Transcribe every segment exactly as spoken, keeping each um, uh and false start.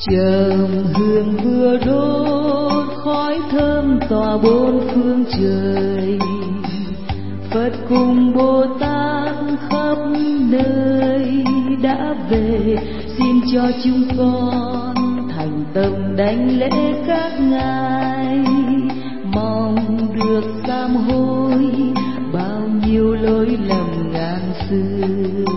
Trầm hương vừa đốt khói thơm tỏa bốn phương trời, Phật cùng Bồ Tát khắp nơi đã về, xin cho chúng con thành tâm đảnh lễ các ngài, mong được sám hối bao nhiêu lỗi lầm ngàn xưa.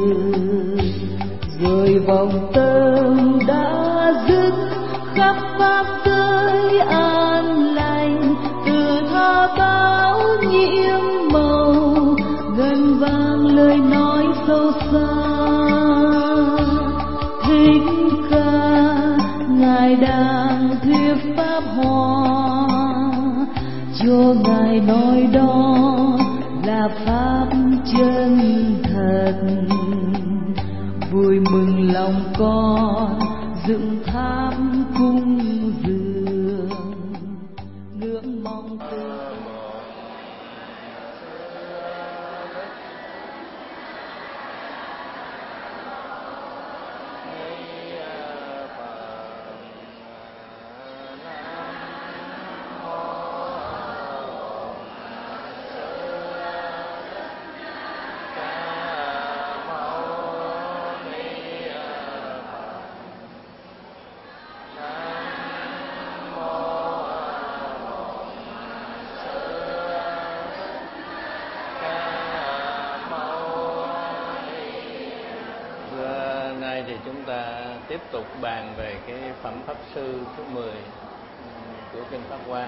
Rồi vòng tâm đã dứt khắp pháp giới an lành, từ tha báo nhiễm màu gần vang lời nói sâu xa. Thích Ca ngài đang thuyết pháp hoa, cho ngài nói đó là pháp chân thật. Vui mừng lòng con dựng tháp cung dường, ngưỡng mong tương tiếp tục bàn về cái phẩm pháp sư thứ mười của kinh Pháp Hoa.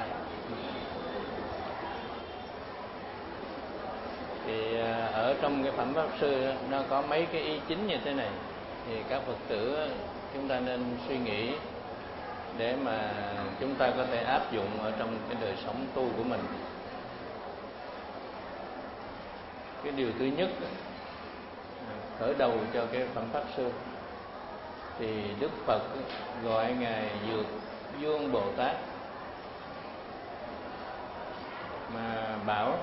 Thì ở trong cái phẩm pháp sư nó có mấy cái ý chính như thế này, thì các Phật tử chúng ta nên suy nghĩ để mà chúng ta có thể áp dụng ở trong cái đời sống tu của mình. Cái điều thứ nhất, khởi đầu cho cái phẩm pháp sư, thì Đức Phật gọi ngài Dược Vương Bồ Tát, mà bảo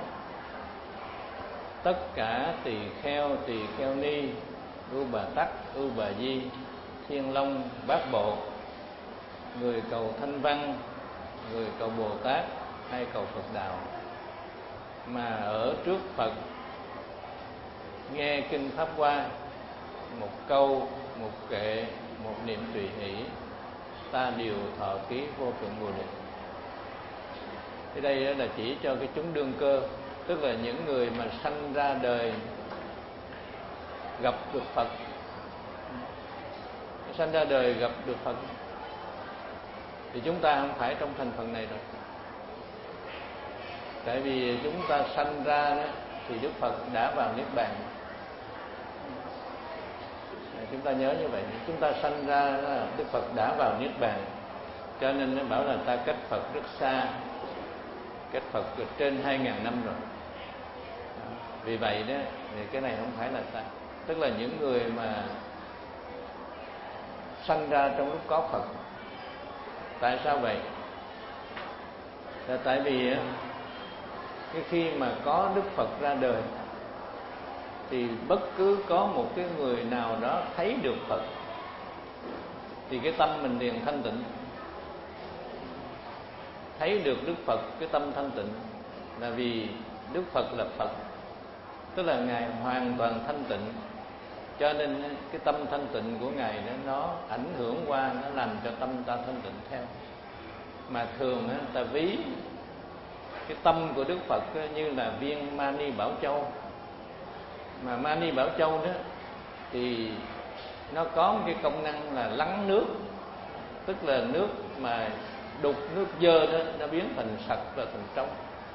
tất cả tỳ kheo, tỳ kheo ni, ưu bà tắc, ưu bà di, thiên long, bát bộ, người cầu thanh văn, người cầu Bồ Tát hay cầu Phật đạo, mà ở trước Phật nghe kinh Pháp Hoa, một câu, một kệ, một niệm tùy hỷ, ta đều thọ ký vô thượng Bồ Đề. Thì đây là chỉ cho cái chúng đương cơ, tức là những người mà sanh ra đời gặp được Phật, sanh ra đời gặp được Phật, thì chúng ta không phải trong thành phần này rồi. Tại vì chúng ta sanh ra đó, thì Đức Phật đã vào Niết Bàn. Chúng ta nhớ như vậy, chúng ta sanh ra Đức Phật đã vào Niết Bàn, cho nên nó bảo là ta cách Phật rất xa, cách Phật trên hai ngàn năm rồi. Vì vậy đó, thì cái này không phải là ta, tức là những người mà sanh ra trong lúc có Phật. Tại sao vậy? Là tại vì cái khi mà có Đức Phật ra đời, thì bất cứ có một cái người nào đó thấy được Phật, thì cái tâm mình liền thanh tịnh. Thấy được Đức Phật, cái tâm thanh tịnh là vì Đức Phật là Phật, tức là ngài hoàn toàn thanh tịnh, cho nên cái tâm thanh tịnh của ngài đó, nó ảnh hưởng qua, nó làm cho tâm ta thanh tịnh theo. Mà thường ta ví cái tâm của Đức Phật như là viên Mani Bảo Châu. Mà Mani Bảo Châu đó thì nó có một cái công năng là lắng nước, tức là nước mà đục, nước dơ đó nó biến thành sạch và thành trong.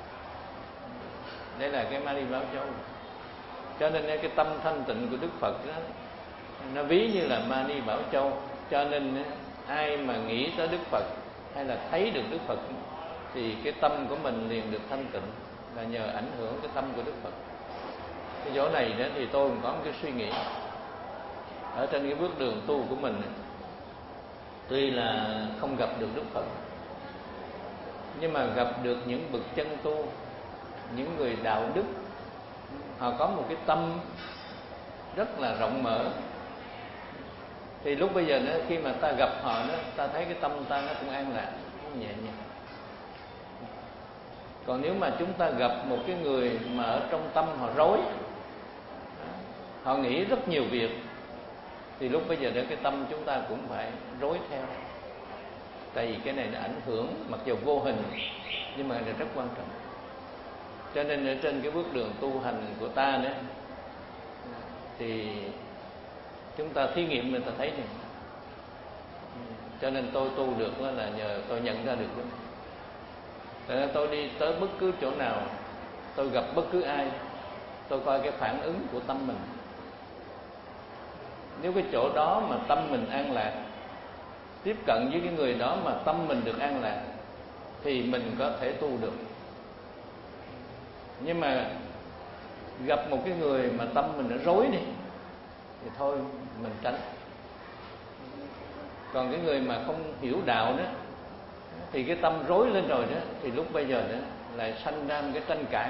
Đây là cái Mani Bảo Châu. Cho nên cái tâm thanh tịnh của Đức Phật đó, nó ví như là Mani Bảo Châu. Cho nên ai mà nghĩ tới Đức Phật hay là thấy được Đức Phật thì cái tâm của mình liền được thanh tịnh, là nhờ ảnh hưởng cái tâm của Đức Phật. Cái chỗ này đó thì tôi cũng có một cái suy nghĩ ở trên cái bước đường tu của mình. Tuy là không gặp được Đức Phật, nhưng mà gặp được những bậc chân tu, những người đạo đức, họ có một cái tâm rất là rộng mở, Thì lúc bây giờ nữa, khi mà ta gặp họ đó, ta thấy cái tâm ta nó cũng an lạc, nó nhẹ nhàng. Còn nếu mà chúng ta gặp một cái người mà ở trong tâm họ rối, họ nghĩ rất nhiều việc, thì lúc bây giờ đó cái tâm chúng ta cũng phải rối theo. Tại vì cái này nó ảnh hưởng mặc dù vô hình, nhưng mà là rất quan trọng. Cho nên ở trên cái bước đường tu hành của ta nữa, thì chúng ta thí nghiệm mình ta thấy này. Cho nên tôi tu được là nhờ tôi nhận ra được đó. Cho nên tôi đi tới bất cứ chỗ nào, tôi gặp bất cứ ai, tôi coi cái phản ứng của tâm mình. Nếu cái chỗ đó mà tâm mình an lạc, tiếp cận với cái người đó mà tâm mình được an lạc, thì mình có thể tu được. Nhưng mà gặp một cái người mà tâm mình nó rối đi, thì thôi mình tránh. Còn cái người mà không hiểu đạo đó, thì cái tâm rối lên rồi đó, thì lúc bây giờ đó lại sanh ra một cái tranh cãi,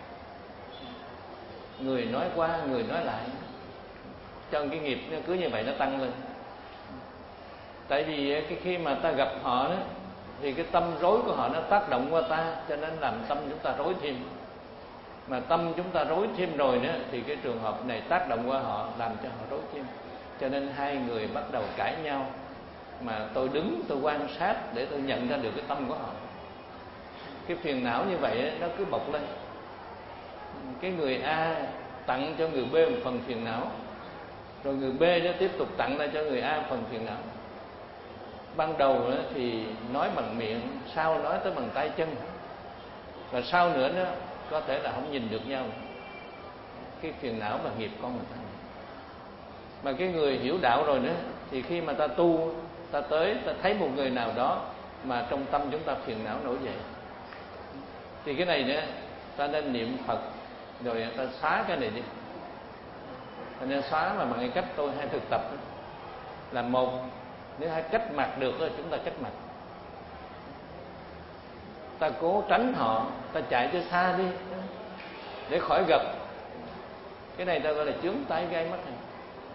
người nói qua người nói lại, cho cái nghiệp cứ như vậy nó tăng lên. Tại vì cái khi mà ta gặp họ đó, thì cái tâm rối của họ nó tác động qua ta, cho nên làm tâm chúng ta rối thêm. Mà tâm chúng ta rối thêm rồi nữa, thì cái trường hợp này tác động qua họ, làm cho họ rối thêm. Cho nên hai người bắt đầu cãi nhau, mà tôi đứng tôi quan sát để tôi nhận ra được cái tâm của họ. Cái phiền não như vậy nó cứ bộc lên. Cái người A tặng cho người B một phần phiền não, rồi người B nó tiếp tục tặng lại cho người A phần phiền não. Ban đầu thì nói bằng miệng, sau nói tới bằng tay chân, và sau nữa nó có thể là không nhìn được nhau. Cái phiền não và nghiệp con người ta. Mà cái người hiểu đạo rồi nữa, thì khi mà ta tu, ta tới, ta thấy một người nào đó mà trong tâm chúng ta phiền não nổi dậy, thì cái này nữa, ta nên niệm Phật, rồi ta xóa cái này đi. Ta nên xóa mà bằng cái cách tôi hay thực tập đó, là một, nếu hai cách mặt được rồi chúng ta cách mặt. Ta cố tránh họ, ta chạy cho xa đi để khỏi gặp. Cái này ta gọi là chướng tai gai mắt này.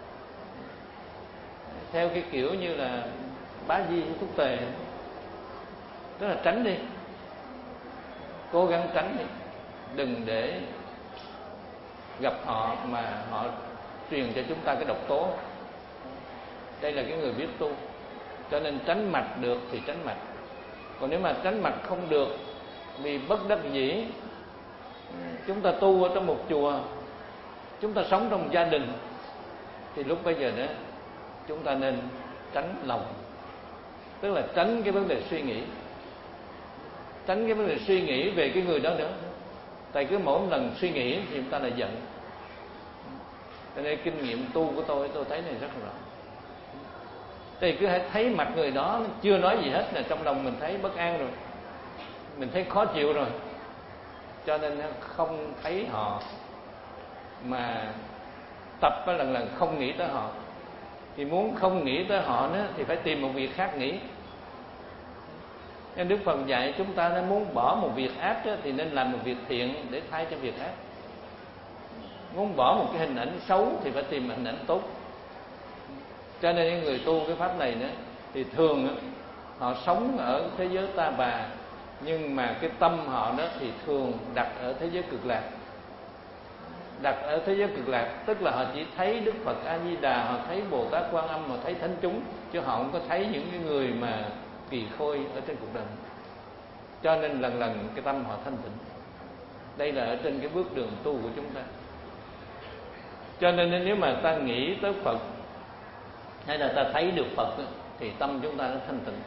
Theo cái kiểu như là bá di thuốc tề, tức là tránh đi, cố gắng tránh đi, đừng để gặp họ mà họ truyền cho chúng ta cái độc tố. Đây là cái người biết tu, cho nên tránh mặt được thì tránh mặt. Còn nếu mà tránh mặt không được, vì bất đắc dĩ, chúng ta tu ở trong một chùa, chúng ta sống trong gia đình, thì lúc bây giờ đó chúng ta nên tránh lòng, tức là tránh cái vấn đề suy nghĩ, tránh cái vấn đề suy nghĩ về cái người đó nữa. Tại cứ mỗi lần suy nghĩ thì chúng ta lại giận. Cho nên kinh nghiệm tu của tôi, tôi thấy này rất là rõ. Thì cứ thấy mặt người đó chưa nói gì hết là trong lòng mình thấy bất an rồi, mình thấy khó chịu rồi. Cho nên không thấy họ, mà tập lần lần không nghĩ tới họ. Thì muốn không nghĩ tới họ nữa thì phải tìm một việc khác nghĩ. Nên Đức Phật dạy chúng ta nếu muốn bỏ một việc ác đó, thì nên làm một việc thiện để thay cho việc ác. Muốn bỏ một cái hình ảnh xấu thì phải tìm hình ảnh tốt. Cho nên những người tu cái pháp này nữa, thì thường họ sống ở thế giới ta bà, nhưng mà cái tâm họ đó thì thường đặt ở thế giới cực lạc. Đặt ở thế giới cực lạc, tức là họ chỉ thấy Đức Phật A Di Đà, họ thấy Bồ Tát Quan Âm, họ thấy thánh chúng, chứ họ không có thấy những cái người mà kỳ khôi ở trên cuộc đời. Cho nên lần lần cái tâm họ thanh tịnh. Đây là ở trên cái bước đường tu của chúng ta. Cho nên nếu mà ta nghĩ tới Phật, hay là ta thấy được Phật, thì tâm chúng ta nó thanh tịnh.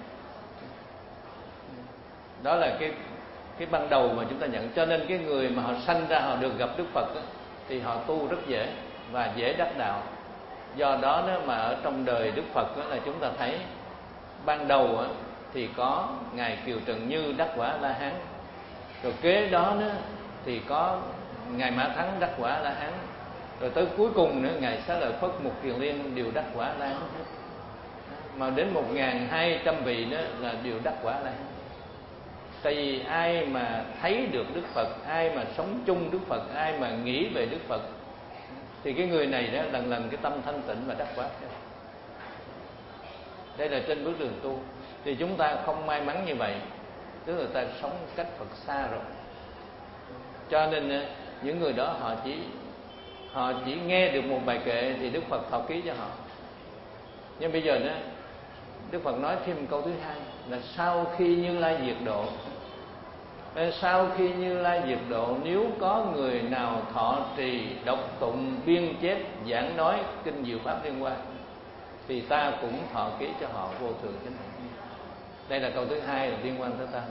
Đó là cái cái ban đầu mà chúng ta nhận. Cho nên cái người mà họ sanh ra họ được gặp Đức Phật, thì họ tu rất dễ và dễ đắc đạo. Do đó nếu mà ở trong đời Đức Phật là chúng ta thấy ban đầu thì có ngài Kiều Trần Như đắc quả La Hán, rồi kế đó nữa thì có ngài Mã Thắng đắc quả La Hán, rồi tới cuối cùng nữa ngài Xá Lợi Phất, Mục Kiền Liên đều đắc quả La Hán. Mà đến một nghìn hai trăm vị nữa là đều đắc quả La Hán. Tại vì ai mà thấy được Đức Phật, ai mà sống chung Đức Phật, ai mà nghĩ về Đức Phật, thì cái người này đó lần lần cái tâm thanh tịnh và đắc quả. Đây là trên bước đường tu. Thì chúng ta không may mắn như vậy, tức là ta sống cách Phật xa rồi. Cho nên những người đó họ chỉ họ chỉ nghe được một bài kệ thì Đức Phật thọ ký cho họ. Nhưng bây giờ nữa Đức Phật nói thêm câu thứ hai là sau khi Như Lai diệt độ, sau khi Như Lai diệt độ, nếu có người nào thọ trì, đọc tụng, biên chép, giảng nói kinh diệu pháp liên quan, thì ta cũng thọ ký cho họ vô thượng chánh hạnh. Đây là câu thứ hai là liên quan tới ta.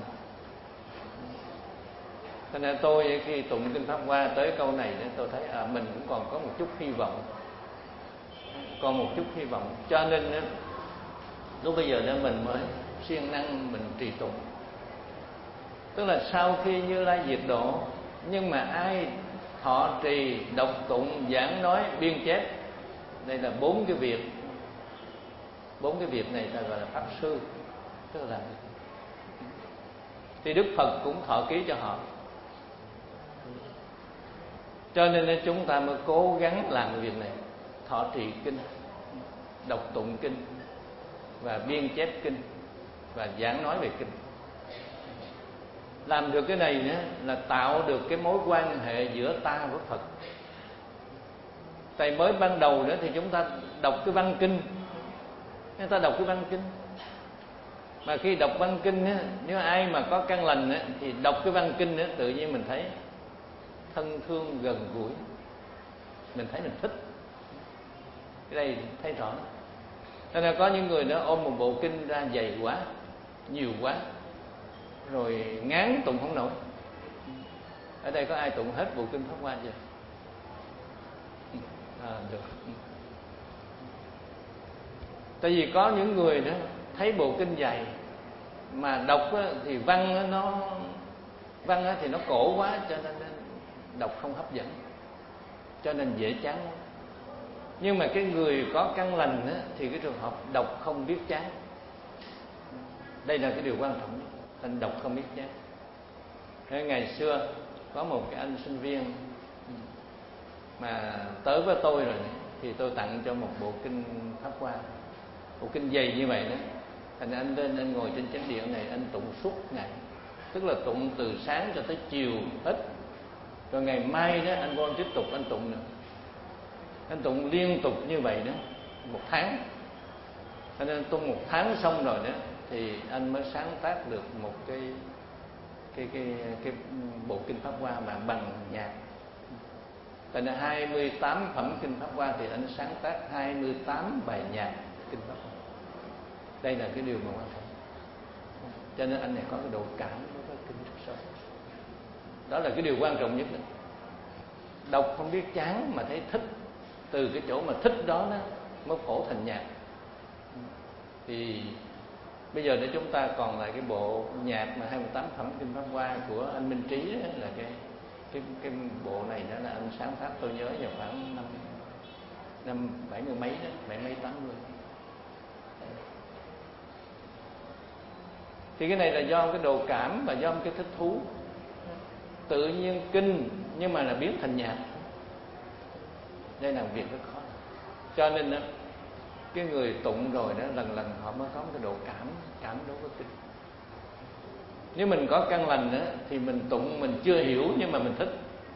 Cho nên tôi khi tụng kinh Pháp Hoa tới câu này tôi thấy à, mình cũng còn có một chút hy vọng, còn một chút hy vọng. Cho nên lúc bây giờ nên mình mới siêng năng mình trì tụng. Tức là sau khi Như Lai diệt độ, nhưng mà ai thọ trì, đọc tụng, giảng nói, biên chép, đây là bốn cái việc. Bốn cái việc này ta gọi là pháp sư, tức là thì Đức Phật cũng thọ ký cho họ. Cho nên chúng ta mới cố gắng làm cái việc này, thọ trì kinh, đọc tụng kinh và biên chép kinh và giảng nói về kinh. Làm được cái này nữa là tạo được cái mối quan hệ giữa ta với Phật. Tại mới ban đầu nữa thì chúng ta đọc cái văn kinh, chúng ta đọc cái văn kinh, mà khi đọc văn kinh á, nếu ai mà có căn lành á, thì đọc cái văn kinh á, tự nhiên mình thấy thân thương gần gũi, mình thấy mình thích. Cái đây thấy rõ. Cho nên có những người nó ôm một bộ kinh ra dày quá, nhiều quá, rồi ngán tụng không nổi. Ở đây có ai tụng hết bộ kinh Pháp Hoa chưa? À, được. Tại vì có những người đó thấy bộ kinh dày mà đọc á, thì văn á, nó văn á, thì nó cổ quá, cho nên đọc không hấp dẫn, cho nên dễ chán. Nhưng mà cái người có căn lành á, thì cái trường hợp đọc không biết chán. Đây là cái điều quan trọng nhất. Anh đọc không biết chán. Ngày xưa có một cái anh sinh viên mà tới với tôi rồi, thì tôi tặng cho một bộ kinh Pháp Hoa, bộ kinh dày như vậy đó. Thành anh lên anh ngồi trên chánh điện này, anh tụng suốt ngày, tức là tụng từ sáng cho tới chiều hết. Rồi ngày mai đó anh vô anh tiếp tục anh tụng nữa, anh tụng liên tục như vậy đó một tháng. Cho nên tụng một tháng xong rồi đó thì anh mới sáng tác được một cái cái cái cái bộ kinh Pháp Hoa mà bằng nhạc. Tại nên hai mươi tám phẩm kinh Pháp Hoa thì anh sáng tác hai mươi tám bài nhạc kinh Pháp Hoa. Đây là cái điều mà quan trọng. Cho nên anh này có cái độ cảm đối với kinh rất sâu. Đó là cái điều quan trọng nhất đó. Đọc không biết chán mà thấy thích, từ cái chỗ mà thích đó, đó mới phổ thành nhạc. Thì bây giờ để chúng ta còn lại cái bộ nhạc mà hai mươi tám phẩm kinh Pháp Hoa của anh Minh Trí đó, là cái cái cái bộ này đó là anh sáng tác, tôi nhớ vào khoảng năm năm bảy mươi mấy đó, bảy mấy tám mươi. Thì cái này là do cái độ cảm và do cái thích thú. Tự nhiên kinh nhưng mà là biến thành nhạc. Đây là một việc rất khó. Cho nên đó, cái người tụng rồi đó lần lần họ mới có một cái độ cảm cảm đối với kinh. Nếu mình có căn lành đó, thì mình tụng mình chưa hiểu nhưng mà mình thích.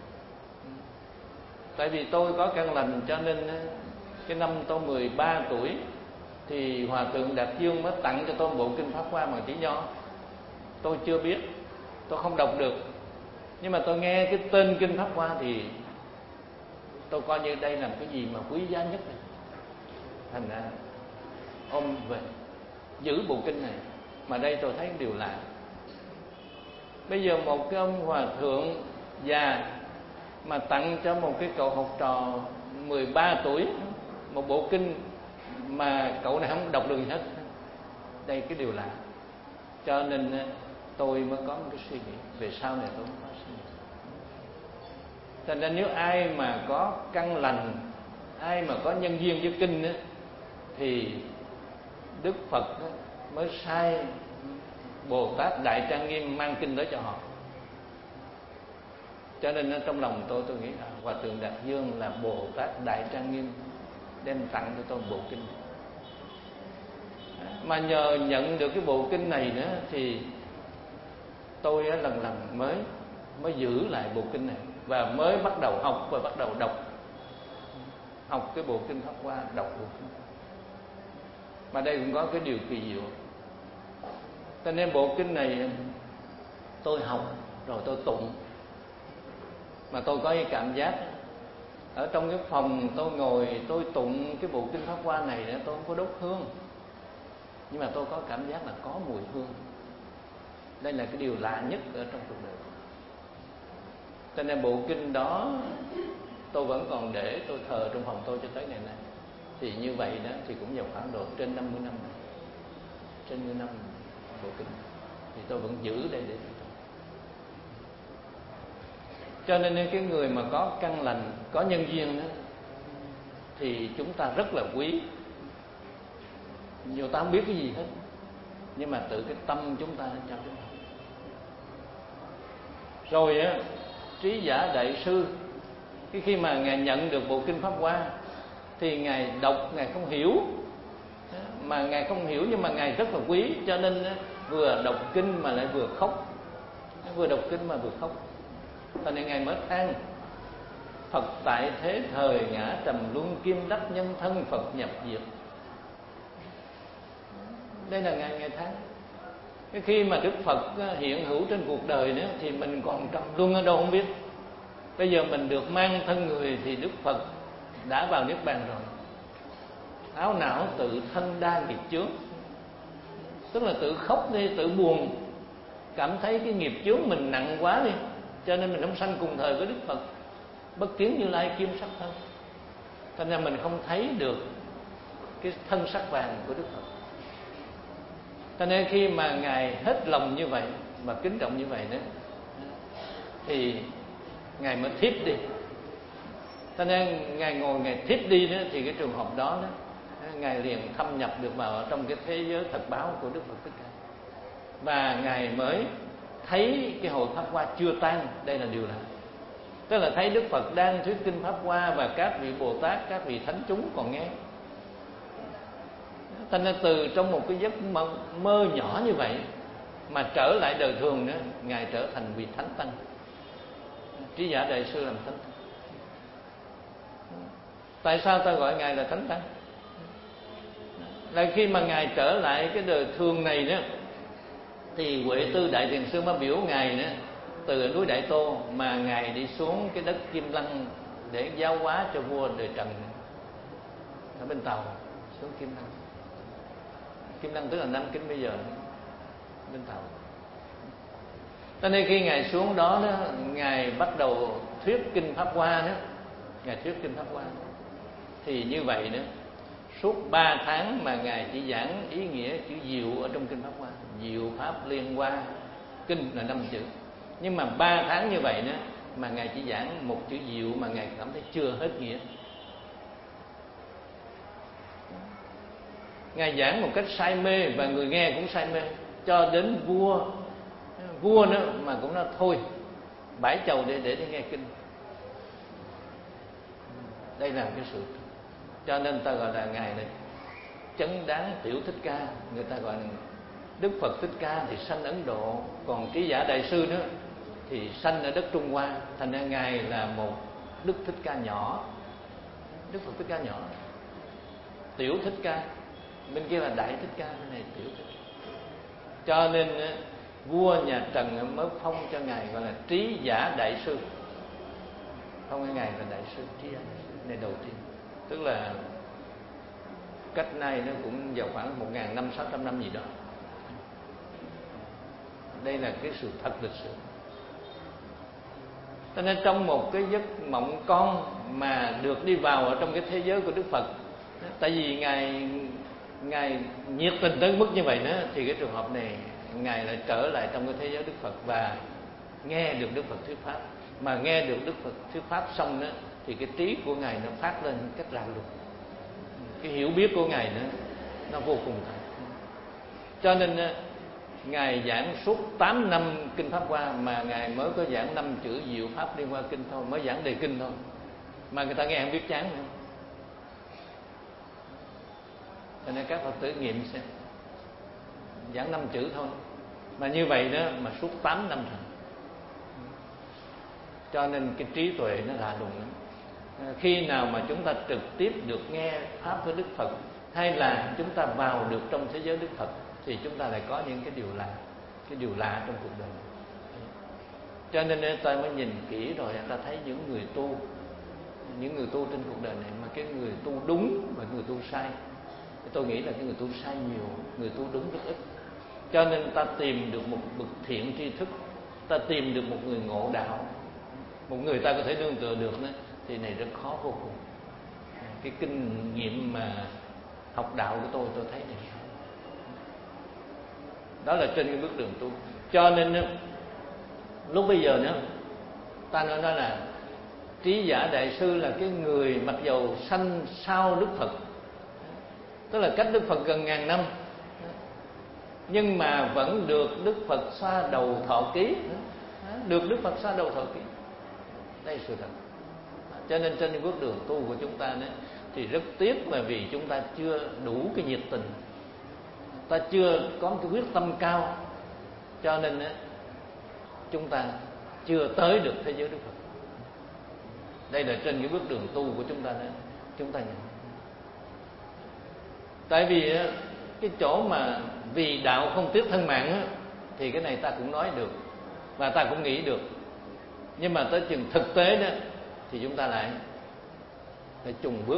Tại vì tôi có căn lành cho nên cái năm tôi mười ba tuổi thì Hòa Thượng Đạt Dương mới tặng cho tôi bộ kinh Pháp Hoa bằng chữ nho. Tôi chưa biết, tôi không đọc được, nhưng mà tôi nghe cái tên kinh Pháp Hoa thì tôi coi như đây là một cái gì mà quý giá nhất này. Thành ra ôm về giữ bộ kinh này. Mà đây tôi thấy điều lạ. Bây giờ một cái ông hòa thượng già mà tặng cho một cái cậu học trò mười ba tuổi một bộ kinh mà cậu này không đọc được gì hết. Đây cái điều lạ. Cho nên tôi mới có một cái suy nghĩ, về sau này tôi mới có suy nghĩ. Cho nên nếu ai mà có căn lành, ai mà có nhân duyên với kinh á, thì Đức Phật mới sai Bồ Tát Đại Trang Nghiêm mang kinh đó cho họ. Cho nên trong lòng tôi tôi nghĩ là Hòa Thượng Đạt Dương là Bồ Tát Đại Trang Nghiêm đem tặng cho tôi bộ kinh. Mà nhờ nhận được cái bộ kinh này nữa thì tôi lần lần mới mới giữ lại bộ kinh này và mới bắt đầu học và bắt đầu đọc học cái bộ kinh Pháp Hoa, đọc bộ kinh. Mà đây cũng có cái điều kỳ diệu. Cho nên bộ kinh này tôi học rồi tôi tụng, mà tôi có cái cảm giác ở trong cái phòng tôi ngồi tôi tụng cái bộ kinh Pháp Hoa này nữa, tôi không có đốt hương, nhưng mà tôi có cảm giác là có mùi hương. Đây là cái điều lạ nhất ở trong cuộc đời. Cho nên bộ kinh đó tôi vẫn còn để tôi thờ trong phòng tôi cho tới ngày nay. Thì như vậy đó thì cũng vào khoảng độ trên năm mươi năm rồi. Trên năm mươi năm bộ kinh thì tôi vẫn giữ đây để tôi. Cho nên cái người mà có căn lành, có nhân duyên đó, thì chúng ta rất là quý. Nhiều ta không biết cái gì hết, nhưng mà tự cái tâm chúng ta cho chúng ta. Rồi á, Trí Giả Đại Sư, cái khi mà Ngài nhận được bộ kinh Pháp Hoa thì Ngài đọc, Ngài không hiểu. Mà Ngài không hiểu nhưng mà Ngài rất là quý, cho nên vừa đọc kinh mà lại vừa khóc. Vừa đọc kinh mà vừa khóc. Cho nên Ngài mới than: Phật tại thế thời ngã trầm luân, kim đắc nhân thân Phật nhập diệt. Đây là Ngài Ngài than. Cái khi mà Đức Phật hiện hữu trên cuộc đời nữa thì mình còn trầm luân ở đâu không biết. Bây giờ mình được mang thân người thì Đức Phật đã vào Niết Bàn rồi. Áo não tự thân đa nghiệp chướng, tức là tự khóc đi, tự buồn, cảm thấy cái nghiệp chướng mình nặng quá đi, cho nên mình không sanh cùng thời với Đức Phật. Bất kiến Như Lai kim sắc thân, cho nên mình không thấy được cái thân sắc vàng của Đức Phật. Cho nên khi mà Ngài hết lòng như vậy và kính trọng như vậy nữa thì Ngài mới thiếp đi. Cho nên Ngài ngồi Ngài thiếp đi nữa thì cái trường hợp đó đó Ngài liền thâm nhập được vào trong cái thế giới thật báo của Đức Phật Thích Ca. Và Ngài mới thấy cái hội Pháp Hoa chưa tan. Đây là điều lạ. Tức là thấy Đức Phật đang thuyết kinh Pháp Hoa và các vị Bồ Tát, các vị thánh chúng còn nghe. Cho nên từ trong một cái giấc mơ, mơ nhỏ như vậy mà trở lại đời thường nữa, Ngài trở thành vị Thánh Tăng. Trí Giả Đại Sư làm Thánh Tăng. Tại sao ta gọi Ngài là Thánh Tăng? Là khi mà Ngài trở lại cái đời thường này nữa thì Huệ Tư Đại Thiền Sư mới biểu Ngài nữa, từ núi Đại Tô mà Ngài đi xuống cái đất Kim Lăng để giáo hóa cho vua đời Trần ở bên Tàu, xuống Kim Lăng. Kim Lăng tức là Nam Kinh bây giờ, bên Tàu. Cho nên khi Ngài xuống đó, đó Ngài bắt đầu thuyết kinh Pháp Hoa đó, Ngài thuyết kinh Pháp Hoa. Thì như vậy nữa, suốt ba tháng mà Ngài chỉ giảng ý nghĩa chữ diệu ở trong kinh Pháp Hoa. Diệu pháp liên hoa, kinh là năm chữ. Nhưng mà ba tháng như vậy nữa mà Ngài chỉ giảng một chữ diệu mà Ngài cảm thấy chưa hết nghĩa. Ngài giảng một cách say mê và người nghe cũng say mê, cho đến vua vua nữa mà cũng nói thôi bãi chầu để để để nghe kinh. Đây là cái sự, cho nên ta gọi là Ngài này chấn đáng tiểu Thích Ca. Người ta gọi là Đức Phật Thích Ca thì sanh Ấn Độ, còn Trí Giả Đại Sư nữa thì sanh ở đất Trung Hoa. Thành ra Ngài là một Đức Thích Ca nhỏ, Đức Phật Thích Ca nhỏ, tiểu Thích Ca. Bên kia là Đại Thích Ca, bên này tiểu Thích Ca. Cho nên vua nhà Trần mới phong cho Ngài gọi là Trí Giả Đại Sư. Phong cái Ngài là Đại Sư, Trí Giả Đại Sư này đầu tiên. Tức là cách nay nó cũng vào khoảng một ngàn năm, sáu trăm năm gì đó. Đây là cái sự thật lịch sử. Cho nên trong một cái giấc mộng con mà được đi vào ở trong cái thế giới của Đức Phật, tại vì Ngài Ngài nhiệt tình tới mức như vậy nữa, thì cái trường hợp này Ngài lại trở lại trong cái thế giới Đức Phật và nghe được Đức Phật thuyết pháp. Mà nghe được Đức Phật thuyết pháp xong đó thì cái trí của Ngài nó phát lên cách lạ lùng. Cái hiểu biết của Ngài nữa nó vô cùng thật. Cho nên Ngài giảng suốt tám năm kinh Pháp Hoa mà Ngài mới có giảng năm chữ diệu pháp liên hoa kinh thôi, mới giảng đề kinh thôi, mà người ta nghe không biết chán nữa. Cho nên các Phật tử nghiệm xem, giảng năm chữ thôi, mà như vậy đó mà suốt tám năm rồi. Cho nên cái trí tuệ nó lạ lùng lắm. Khi nào mà chúng ta trực tiếp được nghe pháp của Đức Phật, hay là chúng ta vào được trong thế giới Đức Phật, thì chúng ta lại có những cái điều lạ, cái điều lạ trong cuộc đời. Cho nên ta mới nhìn kỹ rồi ta thấy những người tu, những người tu trên cuộc đời này, mà cái người tu đúng và người tu sai, tôi nghĩ là cái người tu sai nhiều, người tu đúng rất ít. Cho nên ta tìm được một bậc thiện tri thức, ta tìm được một người ngộ đạo, một người ta có thể nương tựa được đó, thì này rất khó vô cùng. Cái kinh nghiệm mà học đạo của tôi, tôi thấy này đó là trên cái bước đường tu. Cho nên lúc bây giờ nữa ta nói đó là Trí Giả Đại Sư là cái người mặc dầu sanh sau Đức Phật, tức là cách Đức Phật gần ngàn năm, nhưng mà vẫn được Đức Phật xoa đầu thọ ký, được Đức Phật xoa đầu thọ ký. Đây là sự thật. Cho nên trên bước đường tu của chúng ta đó, thì rất tiếc là vì chúng ta chưa đủ cái nhiệt tình, ta chưa có cái quyết tâm cao, cho nên đó, chúng ta chưa tới được thế giới Đức Phật. Đây là trên cái bước đường tu của chúng ta đó, chúng ta nhận. Tại vì cái chỗ mà vì đạo không tiếc thân mạng á, thì cái này ta cũng nói được và ta cũng nghĩ được, nhưng mà tới chừng thực tế đó thì chúng ta lại phải chùng bước.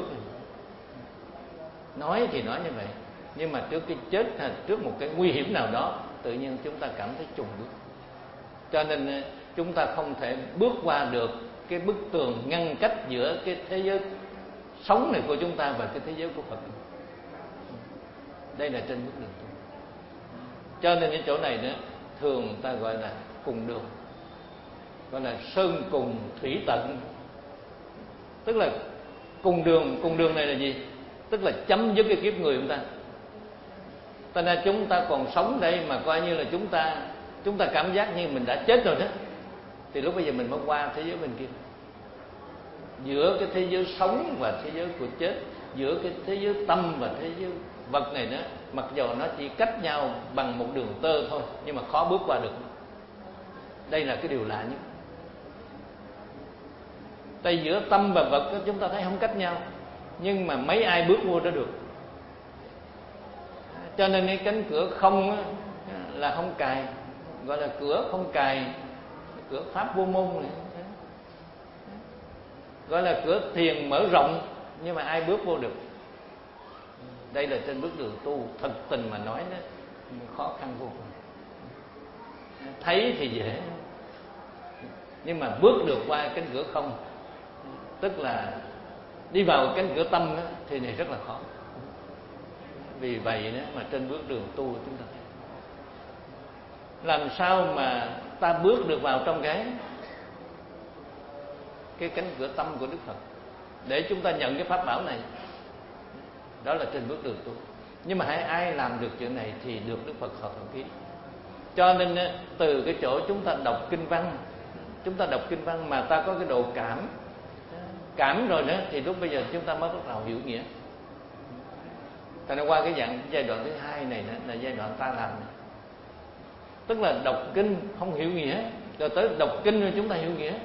Nói thì nói như vậy, nhưng mà trước cái chết hay trước một cái nguy hiểm nào đó, tự nhiên chúng ta cảm thấy chùng bước. Cho nên chúng ta không thể bước qua được cái bức tường ngăn cách giữa cái thế giới sống này của chúng ta và cái thế giới của Phật. Đây là trên bước đường tu. Cho nên cái chỗ này nữa thường ta gọi là cùng đường, gọi là sơn cùng thủy tận. Tức là cùng đường, cùng đường này là gì? Tức là chấm dứt cái kiếp người chúng ta. Cho nên chúng ta còn sống đây mà coi như là chúng ta chúng ta cảm giác như mình đã chết rồi đó, thì lúc bây giờ mình mới qua thế giới bên kia. Giữa cái thế giới sống và thế giới của chết, giữa cái thế giới tâm và thế giới vật này đó, mặc dù nó chỉ cách nhau bằng một đường tơ thôi, nhưng mà khó bước qua được. Đây là cái điều lạ nhất. Tại giữa tâm và vật đó, chúng ta thấy không cách nhau, nhưng mà mấy ai bước vô đó được. Cho nên cái cánh cửa không á, là không cài, gọi là cửa không cài, cửa pháp vô môn này, gọi là cửa thiền mở rộng, nhưng mà ai bước vô được. Đây là trên bước đường tu, thật tình mà nói đó, khó khăn vô cùng. Thấy thì dễ, nhưng mà bước được qua cánh cửa không, tức là đi vào cánh cửa tâm đó, thì này rất là khó. Vì vậy đó mà trên bước đường tu chúng ta thấy làm sao mà ta bước được vào trong cái cái cánh cửa tâm của Đức Phật để chúng ta nhận cái pháp bảo này. Đó là trên bước đường tu. Nhưng mà hãy ai làm được chuyện này thì được Đức Phật thọ ký. Cho nên từ cái chỗ chúng ta đọc kinh văn, chúng ta đọc kinh văn mà ta có cái độ cảm, cảm rồi nữa thì lúc bây giờ chúng ta mới bắt đầu hiểu nghĩa. Ta nói qua cái dạng giai đoạn thứ hai này nữa, là giai đoạn ta làm này. Tức là đọc kinh không hiểu nghĩa, rồi tới đọc kinh rồi chúng ta hiểu nghĩa.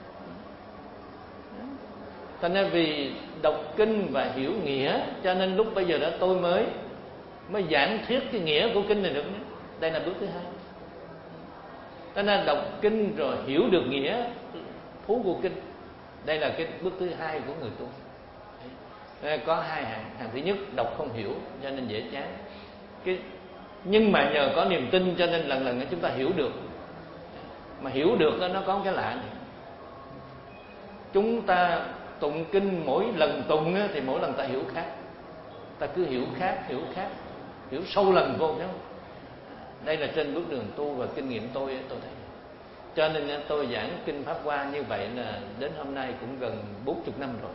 Cho nên vì đọc kinh và hiểu nghĩa, cho nên lúc bây giờ đó tôi mới mới giảng thuyết cái nghĩa của kinh này được. Đây là bước thứ hai. Cho nên đọc kinh rồi hiểu được nghĩa thú của kinh. Đây là cái bước thứ hai của người tu. Có hai hạng. Hạng thứ nhất đọc không hiểu cho nên dễ chán. Cái nhưng mà nhờ có niềm tin cho nên lần lần chúng ta hiểu được. Mà hiểu được đó, nó có cái lạ này. Chúng ta tụng kinh mỗi lần tụng á, thì mỗi lần ta hiểu khác. Ta cứ hiểu khác, hiểu khác, hiểu sâu lần vô chứ. Đây là trên bước đường tu và kinh nghiệm tôi tôi thấy. Cho nên tôi giảng kinh Pháp Hoa như vậy là đến hôm nay cũng gần bốn mươi năm rồi.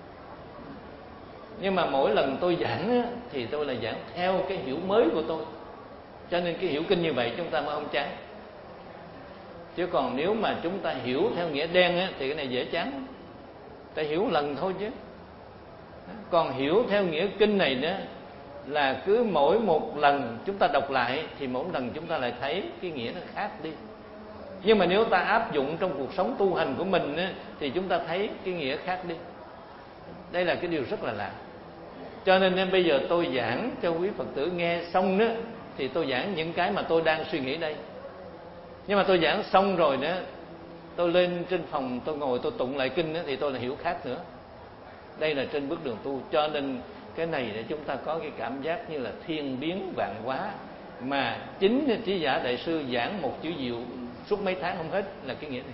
Nhưng mà mỗi lần tôi giảng á, thì tôi là giảng theo cái hiểu mới của tôi. Cho nên cái hiểu kinh như vậy chúng ta mới không chán. Chứ còn nếu mà chúng ta hiểu theo nghĩa đen á, thì cái này dễ chán. Ta hiểu lần thôi chứ. Còn hiểu theo nghĩa kinh này nữa là cứ mỗi một lần chúng ta đọc lại thì mỗi lần chúng ta lại thấy cái nghĩa nó khác đi. Nhưng mà nếu ta áp dụng trong cuộc sống tu hành của mình á, thì chúng ta thấy cái nghĩa khác đi. Đây là cái điều rất là lạ. Cho nên, nên bây giờ tôi giảng cho quý Phật tử nghe xong đó, thì tôi giảng những cái mà tôi đang suy nghĩ đây. Nhưng mà tôi giảng xong rồi đó, tôi lên trên phòng tôi ngồi tôi tụng lại kinh đó, thì tôi là hiểu khác nữa. Đây là trên bước đường tu. Cho nên cái này để chúng ta có cái cảm giác như là thiên biến vạn hóa. Mà chính Trí Giả Đại Sư giảng một chữ diệu suốt mấy tháng không hết là cái nghĩa này.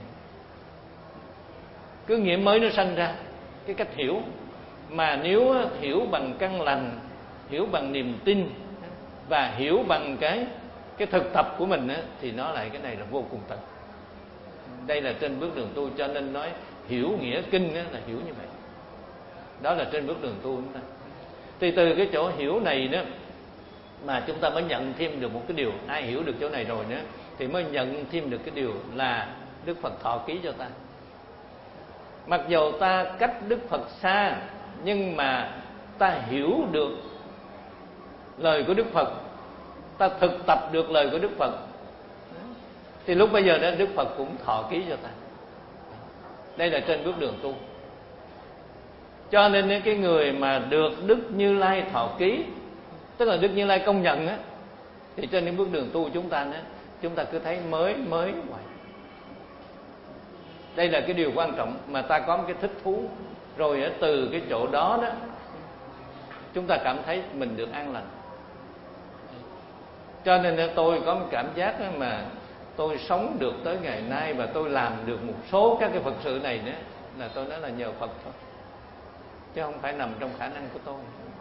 Cứ nghĩa mới nó sanh ra, cái cách hiểu. Mà nếu hiểu bằng căn lành, hiểu bằng niềm tin và hiểu bằng cái cái thực tập của mình á, thì nó lại cái này là vô cùng tận. Đây là trên bước đường tu. Cho nên nói hiểu nghĩa kinh á, là hiểu như vậy. Đó là trên bước đường tu chúng ta. Thì từ cái chỗ hiểu này đó mà chúng ta mới nhận thêm được một cái điều. Ai hiểu được chỗ này rồi nữa thì mới nhận thêm được cái điều là Đức Phật thọ ký cho ta. Mặc dầu ta cách Đức Phật xa, nhưng mà ta hiểu được lời của Đức Phật, ta thực tập được lời của Đức Phật, thì lúc bây giờ đó Đức Phật cũng thọ ký cho ta. Đây là trên bước đường tu. Cho nên cái người mà được Đức Như Lai thọ ký, tức là Đức Như Lai công nhận á, thì trên những bước đường tu chúng ta đó, chúng ta cứ thấy mới mới hoài. Đây là cái điều quan trọng mà ta có một cái thích thú. Rồi từ cái chỗ đó đó chúng ta cảm thấy mình được an lành. Cho nên tôi có một cảm giác mà tôi sống được tới ngày nay và tôi làm được một số các cái Phật sự này nữa, là tôi nói là nhờ Phật thôi, chứ không phải nằm trong khả năng của tôi.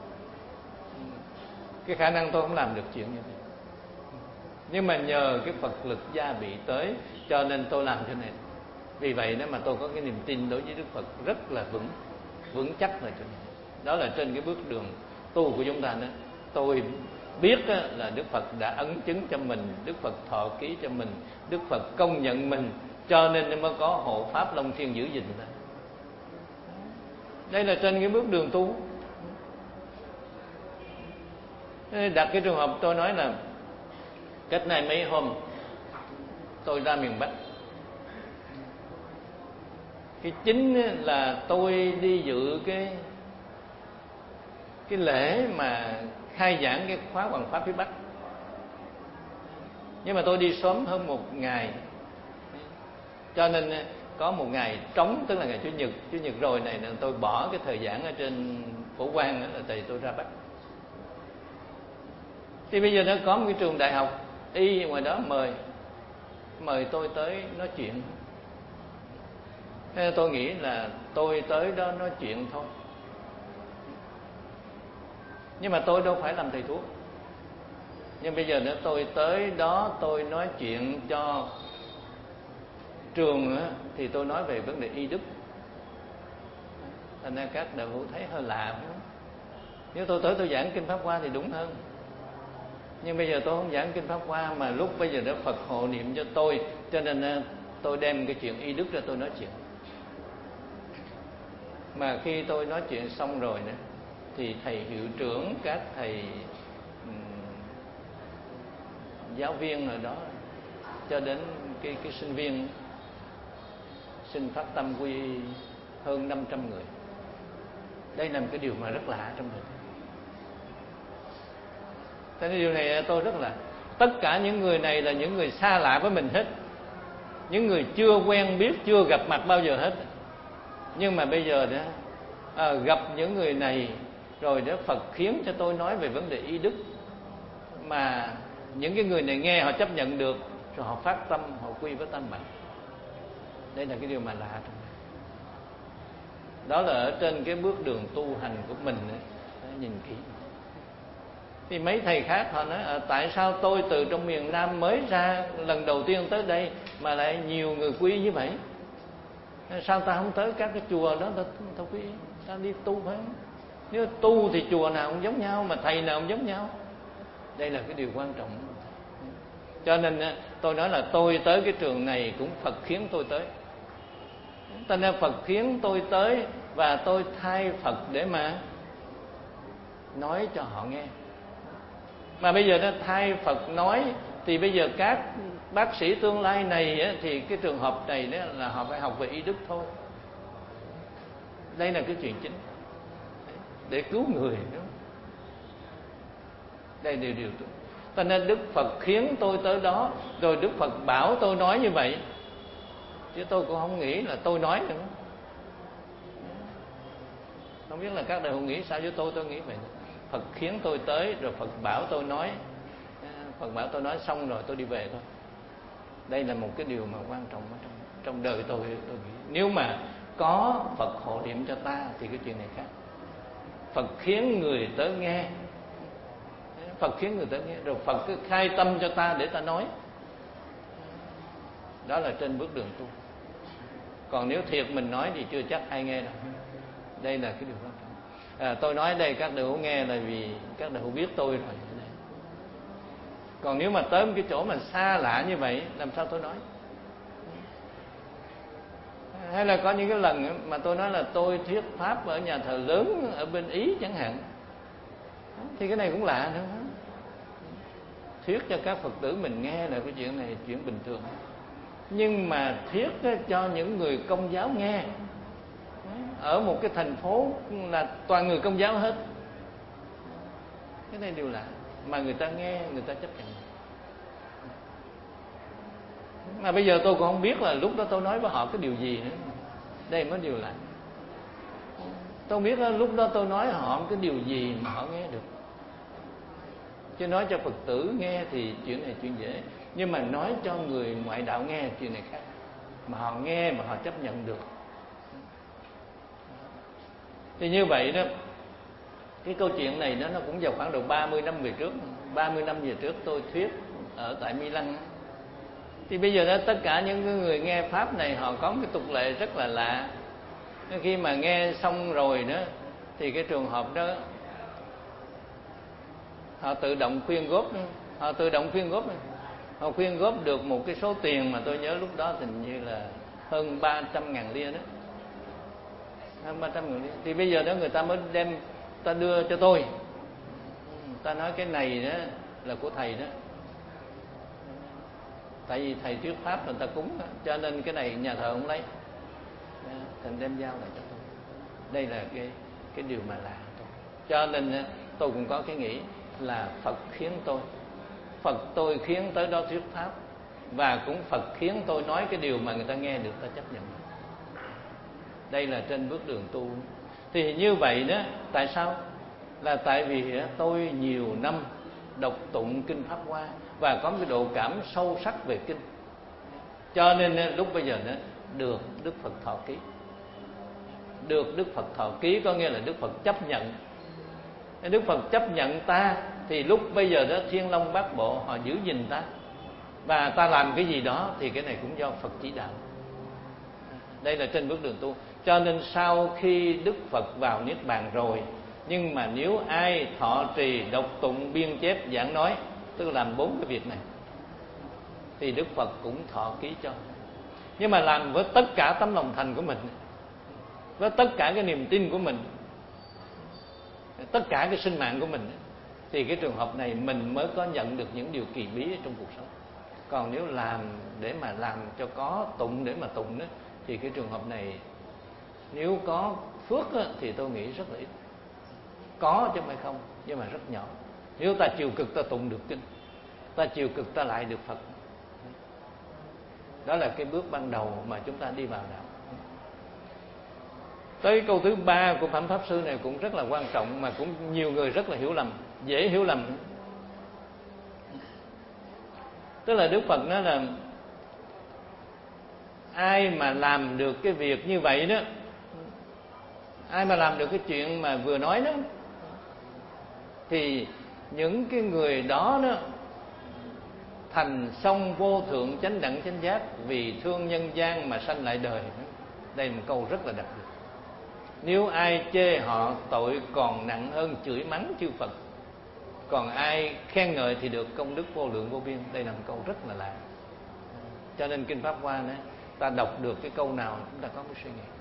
Cái khả năng tôi không làm được chuyện như vậy. Nhưng mà nhờ cái Phật lực gia bị tới, cho nên tôi làm thế này. Vì vậy đó mà tôi có cái niềm tin đối với Đức Phật rất là vững vững chắc rồi. Đó là trên cái bước đường tu của chúng ta đó. Tôi biết là Đức Phật đã ấn chứng cho mình, Đức Phật thọ ký cho mình, Đức Phật công nhận mình, cho nên mới có hộ pháp Long Thiên giữ gìn đó. Đây là trên cái bước đường tu. Đặt cái trường hợp tôi nói là cách này mấy hôm tôi ra miền Bắc. Cái chính là tôi đi dự cái cái lễ mà khai giảng cái khóa Hoằng Pháp phía Bắc. Nhưng mà tôi đi sớm hơn một ngày, cho nên có một ngày trống, tức là ngày Chủ nhật. Chủ nhật rồi này tôi bỏ cái thời giảng ở trên Phổ Quang đó, là tại tôi ra Bắc. Thì bây giờ nó có một cái trường đại học y ngoài đó mời mời tôi tới nói chuyện. Thế tôi nghĩ là tôi tới đó nói chuyện thôi. Nhưng mà tôi đâu phải làm thầy thuốc. Nhưng bây giờ nữa tôi tới đó tôi nói chuyện cho trường, thì tôi nói về vấn đề y đức. Thành ra các đạo hữu thấy hơi lạ phải không? Nếu tôi tới tôi giảng Kinh Pháp Hoa thì đúng hơn. Nhưng bây giờ tôi không giảng Kinh Pháp Hoa, mà lúc bây giờ đó Phật hộ niệm cho tôi, cho nên tôi đem cái chuyện y đức ra tôi nói chuyện. Mà khi tôi nói chuyện xong rồi nữa thì thầy hiệu trưởng, các thầy um, giáo viên ở đó, cho đến cái, cái sinh viên xin phát tâm quy y hơn năm trăm người. Đây là một cái điều mà rất lạ trong đời. Thế nên điều này tôi rất là, tất cả những người này là những người xa lạ với mình hết, những người chưa quen biết, chưa gặp mặt bao giờ hết. Nhưng mà bây giờ đó à, gặp những người này rồi đó, Phật khiến cho tôi nói về vấn đề y đức, mà những cái người này nghe họ chấp nhận được, rồi họ phát tâm, họ quy với tâm bạn. Đây là cái điều mà lạ trong đó. Đó là ở trên cái bước đường tu hành của mình ấy, nhìn kỹ. Thì mấy thầy khác họ nói à, tại sao tôi từ trong miền Nam mới ra lần đầu tiên tới đây mà lại nhiều người quy như vậy? Sao ta không tới các cái chùa đó ta, ta quy, ta đi tu phải không? Nếu tu thì chùa nào cũng giống nhau, mà thầy nào cũng giống nhau. Đây là cái điều quan trọng. Cho nên tôi nói là tôi tới cái trường này cũng Phật khiến tôi tới. Cho nên Phật khiến tôi tới, và tôi thay Phật để mà nói cho họ nghe. Mà bây giờ nó thay Phật nói, thì bây giờ các bác sĩ tương lai này á, thì cái trường hợp này đó là họ phải học về y đức thôi. Đây là cái chuyện chính để cứu người đó. Đây đều điều tôi. Cho nên Đức Phật khiến tôi tới đó, rồi Đức Phật bảo tôi nói như vậy, chứ tôi cũng không nghĩ là tôi nói nữa. Không biết là các đại hữu nghĩ sao, với tôi tôi nghĩ vậy. Phật khiến tôi tới, rồi Phật bảo tôi nói, Phật bảo tôi nói xong rồi tôi đi về thôi. Đây là một cái điều mà quan trọng trong, trong đời tôi, tôi nghĩ. Nếu mà có Phật hộ niệm cho ta thì cái chuyện này khác. Phật khiến người tới nghe, Phật khiến người tới nghe, rồi Phật cứ khai tâm cho ta để ta nói. Đó là trên bước đường tu. Còn nếu thiệt mình nói thì chưa chắc ai nghe đâu. Đây là cái điều quan trọng. À, tôi nói đây các đại hữu nghe là vì các đại hữu biết tôi rồi. Còn nếu mà tới một cái chỗ mà xa lạ như vậy, làm sao tôi nói? Hay là có những cái lần mà tôi nói là tôi thuyết pháp ở nhà thờ lớn ở bên Ý chẳng hạn, thì cái này cũng lạ nữa. Thuyết cho các Phật tử mình nghe là cái chuyện này chuyện bình thường. Nhưng mà thuyết cho những người Công giáo nghe ở một cái thành phố là toàn người Công giáo hết, cái này điều lạ. Mà người ta nghe, người ta chấp nhận. Mà bây giờ tôi cũng không biết là lúc đó tôi nói với họ cái điều gì nữa. Đây mới điều lạ. Tôi biết là lúc đó tôi nói họ cái điều gì mà họ nghe được. Chứ nói cho Phật tử nghe thì chuyện này chuyện dễ. Nhưng mà nói cho người ngoại đạo nghe chuyện này khác. Mà họ nghe mà họ chấp nhận được. Thì như vậy đó, cái câu chuyện này đó, nó cũng vào khoảng độ ba mươi năm về trước. ba mươi năm về trước tôi thuyết ở tại Milan. Thì bây giờ đó tất cả những người nghe Pháp này họ có một cái tục lệ rất là lạ. Khi mà nghe xong rồi đó, thì cái trường hợp đó họ tự động khuyên góp, họ tự động khuyên góp, họ khuyên góp được một cái số tiền mà tôi nhớ lúc đó hình như là hơn ba trăm ngàn lia đó, hơn ba trăm ngàn lia. Thì bây giờ đó người ta mới đem, ta đưa cho tôi, ta nói cái này đó là của thầy đó, tại vì thầy thuyết pháp người ta cúng đó, cho nên cái này nhà thờ không lấy, thành đem giao lại cho tôi. Đây là cái cái điều mà lạ tôi. Cho nên tôi cũng có cái nghĩ là Phật khiến tôi, Phật tôi khiến tới đó thuyết pháp, và cũng Phật khiến tôi nói cái điều mà người ta nghe được, ta chấp nhận. Đây là trên bước đường tu. Thì như vậy đó, tại sao? Là tại vì tôi nhiều năm đọc tụng kinh Pháp Hoa và có cái độ cảm sâu sắc về kinh, cho nên lúc bây giờ đó được Đức Phật thọ ký. Được Đức Phật thọ ký có nghĩa là Đức Phật chấp nhận. Đức Phật chấp nhận ta, thì lúc bây giờ đó Thiên Long Bát Bộ họ giữ gìn ta, và ta làm cái gì đó thì cái này cũng do Phật chỉ đạo. Đây là trên bước đường tu. Cho nên sau khi Đức Phật vào Niết Bàn rồi, nhưng mà nếu ai thọ trì đọc tụng biên chép giảng nói, tức là làm bốn cái việc này, thì Đức Phật cũng thọ ký cho. Nhưng mà làm với tất cả tấm lòng thành của mình, với tất cả cái niềm tin của mình, tất cả cái sinh mạng của mình, thì cái trường hợp này mình mới có nhận được những điều kỳ bí trong cuộc sống. Còn nếu làm để mà làm cho có, tụng để mà tụng đó, thì cái trường hợp này nếu có phước đó, thì tôi nghĩ rất là ít. Có chứ không phải không, nhưng mà rất nhỏ. Nếu ta chiều cực ta tụng được kinh, ta chiều cực ta lại được Phật. Đó là cái bước ban đầu mà chúng ta đi vào đạo. Tới câu thứ ba của Phẩm Pháp Sư này cũng rất là quan trọng, mà cũng nhiều người rất là hiểu lầm, dễ hiểu lầm. Tức là Đức Phật nói là ai mà làm được cái việc như vậy đó, ai mà làm được cái chuyện mà vừa nói đó, thì những cái người đó đó thành song vô thượng chánh đẳng chánh giác, vì thương nhân gian mà sanh lại đời. Đây là một câu rất là đặc biệt. Nếu ai chê họ, tội còn nặng hơn chửi mắng chư Phật. Còn ai khen ngợi thì được công đức vô lượng vô biên. Đây là một câu rất là lạ. Cho nên kinh Pháp Hoa này, ta đọc được cái câu nào chúng ta có cái suy nghĩ.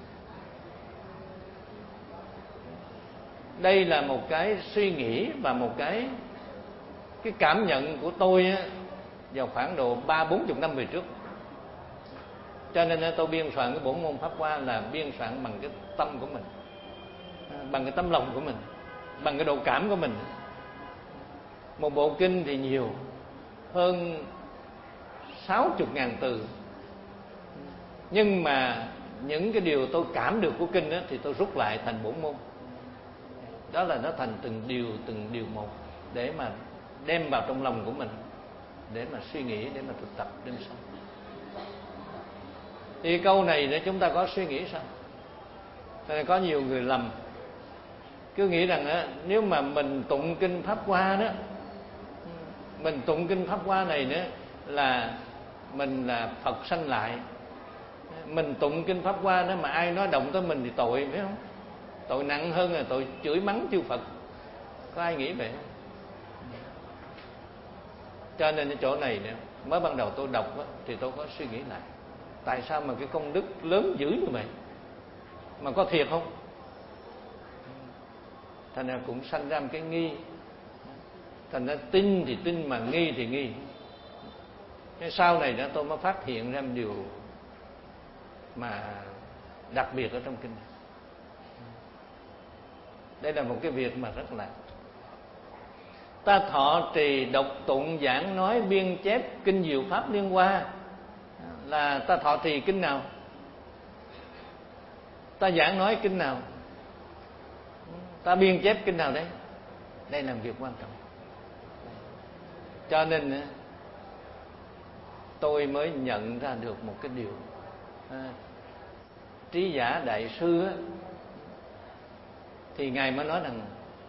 Đây là một cái suy nghĩ và một cái cái cảm nhận của tôi á, vào khoảng độ ba bốn chục năm về trước. Cho nên tôi biên soạn cái bổn môn Pháp Hoa là biên soạn bằng cái tâm của mình, bằng cái tấm lòng của mình, bằng cái độ cảm của mình. Một bộ kinh thì nhiều, hơn sáu chục ngàn từ, nhưng mà những cái điều tôi cảm được của kinh đó, thì tôi rút lại thành bổn môn. Đó là nó thành từng điều từng điều một, để mà đem vào trong lòng của mình, để mà suy nghĩ, để mà thực tập đêm sau. Thì câu này để chúng ta có suy nghĩ sao? Cho nên có nhiều người lầm, cứ nghĩ rằng á, nếu mà mình tụng kinh Pháp Hoa đó, mình tụng kinh Pháp Hoa này nữa là mình là Phật sanh lại. Mình tụng kinh Pháp Hoa đó mà ai nói động tới mình thì tội, phải không? Tội nặng hơn là tội chửi mắng chư Phật. Có ai nghĩ vậy không? Cho nên cái chỗ này nữa, mới ban đầu tôi đọc đó, thì tôi có suy nghĩ lại, tại sao mà cái công đức lớn dữ như vậy, mà có thiệt không? Thành ra cũng sanh ra một cái nghi. Thành ra tin thì tin mà nghi thì nghi. Cái sau này đó tôi mới phát hiện ra một điều mà đặc biệt ở trong kinh này. Đây là một cái việc mà rất là, ta thọ trì đọc tụng giảng nói biên chép kinh Diệu Pháp Liên Hoa là ta thọ trì kinh nào, ta giảng nói kinh nào, ta biên chép kinh nào đấy. Đây là việc quan trọng. Cho nên tôi mới nhận ra được một cái điều, à, Trí Giả Đại Sư á, thì ngài mới nói rằng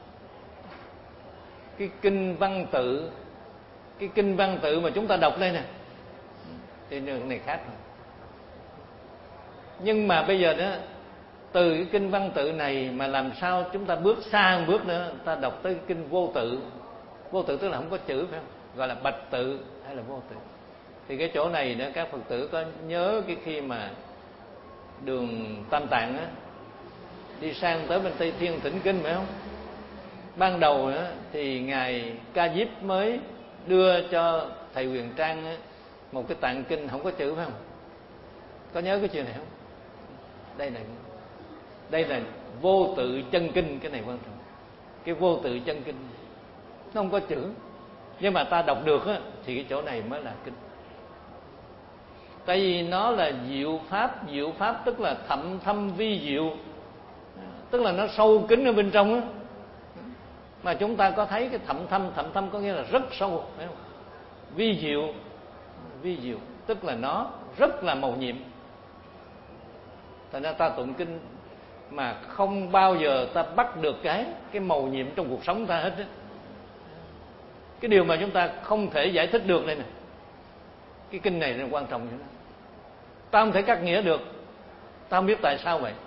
cái kinh văn tự, cái kinh văn tự mà chúng ta đọc đây nè, thì đường này khác rồi. Nhưng mà bây giờ đó, từ cái kinh văn tự này mà làm sao chúng ta bước xa một bước nữa, ta đọc tới cái kinh vô tự. Vô tự tức là không có chữ, phải không? Gọi là bạch tự hay là vô tự. Thì cái chỗ này đó, các Phật tử có nhớ cái khi mà đường Tam Tạng á, đi sang tới bên Tây Thiên thỉnh kinh, phải không? Ban đầu á, thì ngài Ca Diếp mới đưa cho thầy Huyền Trang á, một cái tạng kinh không có chữ, phải không? Có nhớ cái chuyện này không? Đây là đây là vô tự chân kinh. Cái này quan trọng. Cái vô tự chân kinh nó không có chữ, nhưng mà ta đọc được á, thì cái chỗ này mới là kinh. Tại vì nó là diệu pháp. Diệu pháp tức là thậm thâm vi diệu, tức là nó sâu kín ở bên trong á. Mà chúng ta có thấy cái thậm thâm, thậm thâm có nghĩa là rất sâu, phải không? Vi diệu, vi diệu tức là nó rất là mầu nhiệm. Thành ra ta tụng kinh mà không bao giờ ta bắt được cái cái mầu nhiệm trong cuộc sống ta hết á. Cái điều mà chúng ta không thể giải thích được đây nè. Cái kinh này là quan trọng như thế. Ta không thể cắt nghĩa được, ta không biết tại sao vậy,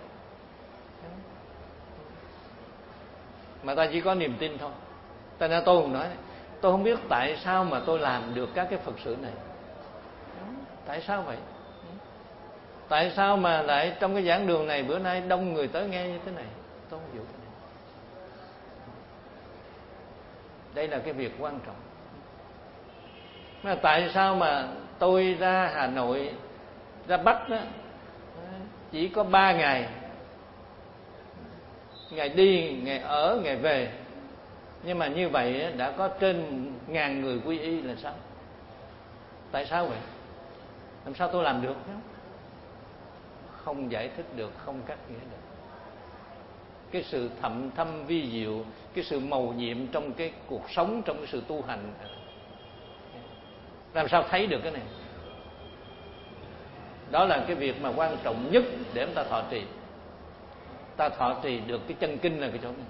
mà ta chỉ có niềm tin thôi. Tại nên tôi cũng nói, tôi không biết tại sao mà tôi làm được các cái Phật sự này. Tại sao vậy? Tại sao mà lại trong cái giảng đường này bữa nay đông người tới nghe như thế này? Tôi không hiểu thế này. Đây là cái việc quan trọng. Mà tại sao mà tôi ra Hà Nội, ra Bắc đó, chỉ có ba ngày, ngày đi, ngày ở, ngày về, nhưng mà như vậy đã có trên ngàn người quy y là sao? Tại sao vậy? Làm sao tôi làm được? Không giải thích được, không cắt nghĩa được. Cái sự thậm thâm vi diệu, cái sự mầu nhiệm trong cái cuộc sống, trong cái sự tu hành, làm sao thấy được cái này? Đó là cái việc mà quan trọng nhất để chúng ta thọ trì. Ta thọ trì được cái chân kinh là cái chỗ này,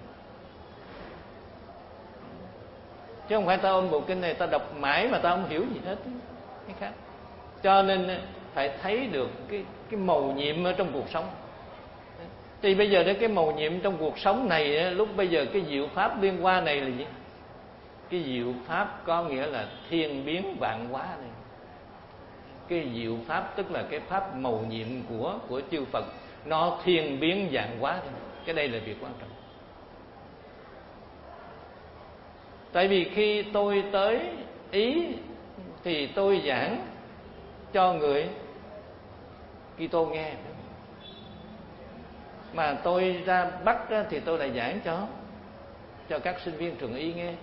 chứ không phải ta ôm bộ kinh này ta đọc mãi mà ta không hiểu gì hết. Cái khác. Cho nên phải thấy được cái cái mầu nhiệm ở trong cuộc sống. Thì bây giờ đấy, cái mầu nhiệm trong cuộc sống này, lúc bây giờ cái diệu pháp Liên Hoa này là gì? Cái diệu pháp có nghĩa là thiên biến vạn hóa này. Cái diệu pháp tức là cái pháp mầu nhiệm của của chư Phật, nó thiên biến vạn hóa. Cái đây là việc quan trọng. Tại vì khi tôi tới Ý thì tôi giảng cho người Kitô nghe, mà tôi ra Bắc thì tôi lại giảng cho cho các sinh viên trường Y nghe.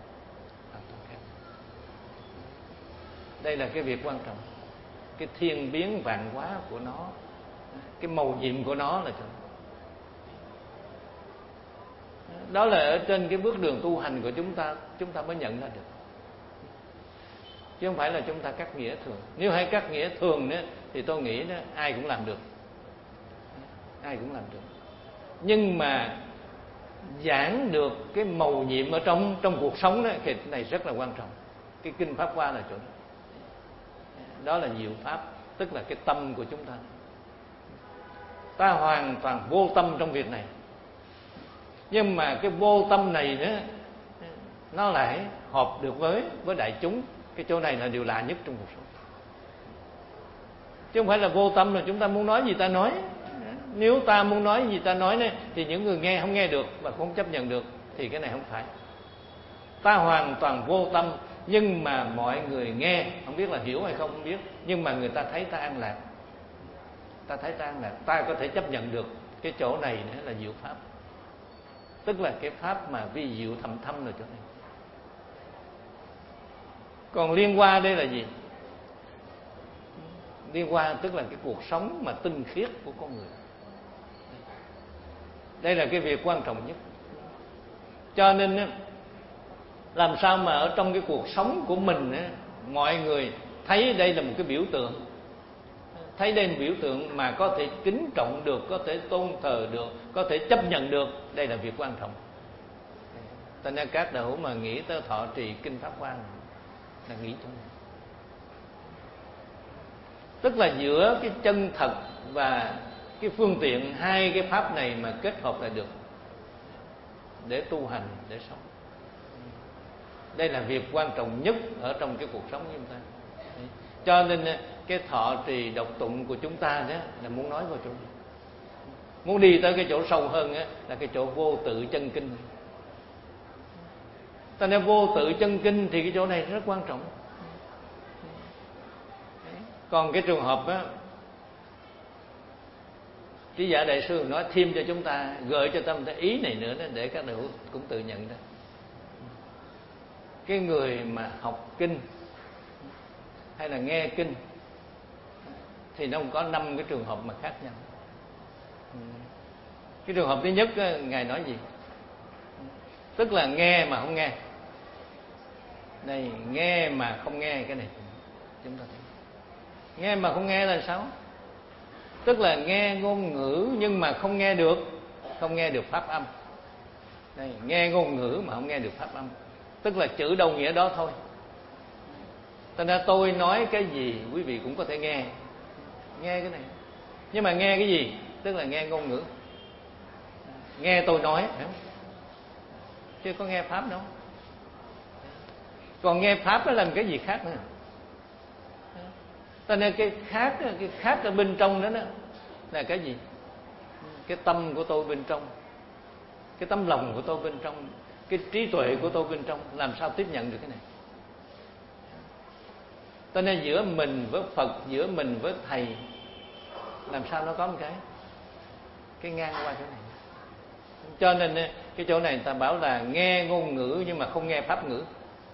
Đây là cái việc quan trọng, cái thiên biến vạn hóa của nó, cái mầu nhiệm của nó là chỗ. Đó là ở trên cái bước đường tu hành của chúng ta, chúng ta mới nhận ra được, chứ không phải là chúng ta cắt nghĩa thường. Nếu hay cắt nghĩa thường nữa thì tôi nghĩ đó ai cũng làm được, ai cũng làm được. Nhưng mà giảng được cái mầu nhiệm ở trong trong cuộc sống đó, thì cái này rất là quan trọng. Cái kinh Pháp Hoa là chỗ đó. Đó là diệu pháp, tức là cái tâm của chúng ta. Ta hoàn toàn vô tâm trong việc này, nhưng mà cái vô tâm này nữa nó lại hợp được với với đại chúng. Cái chỗ này là điều lạ nhất trong cuộc sống. Chứ không phải là vô tâm là chúng ta muốn nói gì ta nói. Nếu ta muốn nói gì ta nói này, thì những người nghe không nghe được và không chấp nhận được, thì cái này không phải. Ta hoàn toàn vô tâm, nhưng mà mọi người nghe, không biết là hiểu hay không không biết, nhưng mà người ta thấy ta an lạc. Ta thấy ta an lạc, ta có thể chấp nhận được. Cái chỗ này nữa là diệu pháp, tức là cái pháp mà vi diệu thầm thâm là chỗ này. Còn liên hoa đây là gì? Liên hoa tức là cái cuộc sống mà tinh khiết của con người. Đây là cái việc quan trọng nhất. Cho nên làm sao mà ở trong cái cuộc sống của mình mọi người thấy đây là một cái biểu tượng, thấy đây là một biểu tượng mà có thể kính trọng được, có thể tôn thờ được, có thể chấp nhận được. Đây là việc quan trọng. Cho nên các đạo hữu mà nghĩ tới thọ trì kinh Pháp Hoa là nghĩ trong này, tức là giữa cái chân thật và cái phương tiện, hai cái pháp này mà kết hợp lại được để tu hành, để sống. Đây là việc quan trọng nhất ở trong cái cuộc sống của chúng ta. Cho nên cái thọ trì đọc tụng của chúng ta đó là muốn nói vào chỗ này, muốn đi tới cái chỗ sâu hơn đó, là cái chỗ vô tự chân kinh. Ta nên vô tự chân kinh thì cái chỗ này rất quan trọng. Còn cái trường hợp á, Trí Giả Đại Sư nói thêm cho chúng ta, gợi cho tâm ta ý này nữa đó, để các đạo hữu cũng tự nhận ra. Cái người mà học kinh hay là nghe kinh thì nó có năm cái trường hợp mà khác nhau. Cái trường hợp thứ nhất, Ngài nói gì? Tức là nghe mà không nghe. Đây, nghe mà không nghe, cái này chúng ta thấy. Nghe mà không nghe là sao? Tức là nghe ngôn ngữ nhưng mà không nghe được, không nghe được pháp âm. Đây, nghe ngôn ngữ mà không nghe được pháp âm, tức là chữ đâu nghĩa đó thôi. Cho nên tôi nói cái gì quý vị cũng có thể nghe, nghe cái này. Nhưng mà nghe cái gì? Tức là nghe ngôn ngữ, nghe tôi nói, hiểu không? Chứ có nghe pháp đâu. Còn nghe pháp nó là cái gì khác nữa. Cho nên cái khác, cái khác ở bên trong đó, đó là cái gì? Cái tâm của tôi bên trong, cái tấm lòng của tôi bên trong, cái trí tuệ của tôi bên trong, làm sao tiếp nhận được cái này. Cho nên giữa mình với Phật, giữa mình với Thầy, làm sao nó có một cái cái ngang qua chỗ này. Cho nên cái chỗ này người ta bảo là nghe ngôn ngữ nhưng mà không nghe pháp ngữ.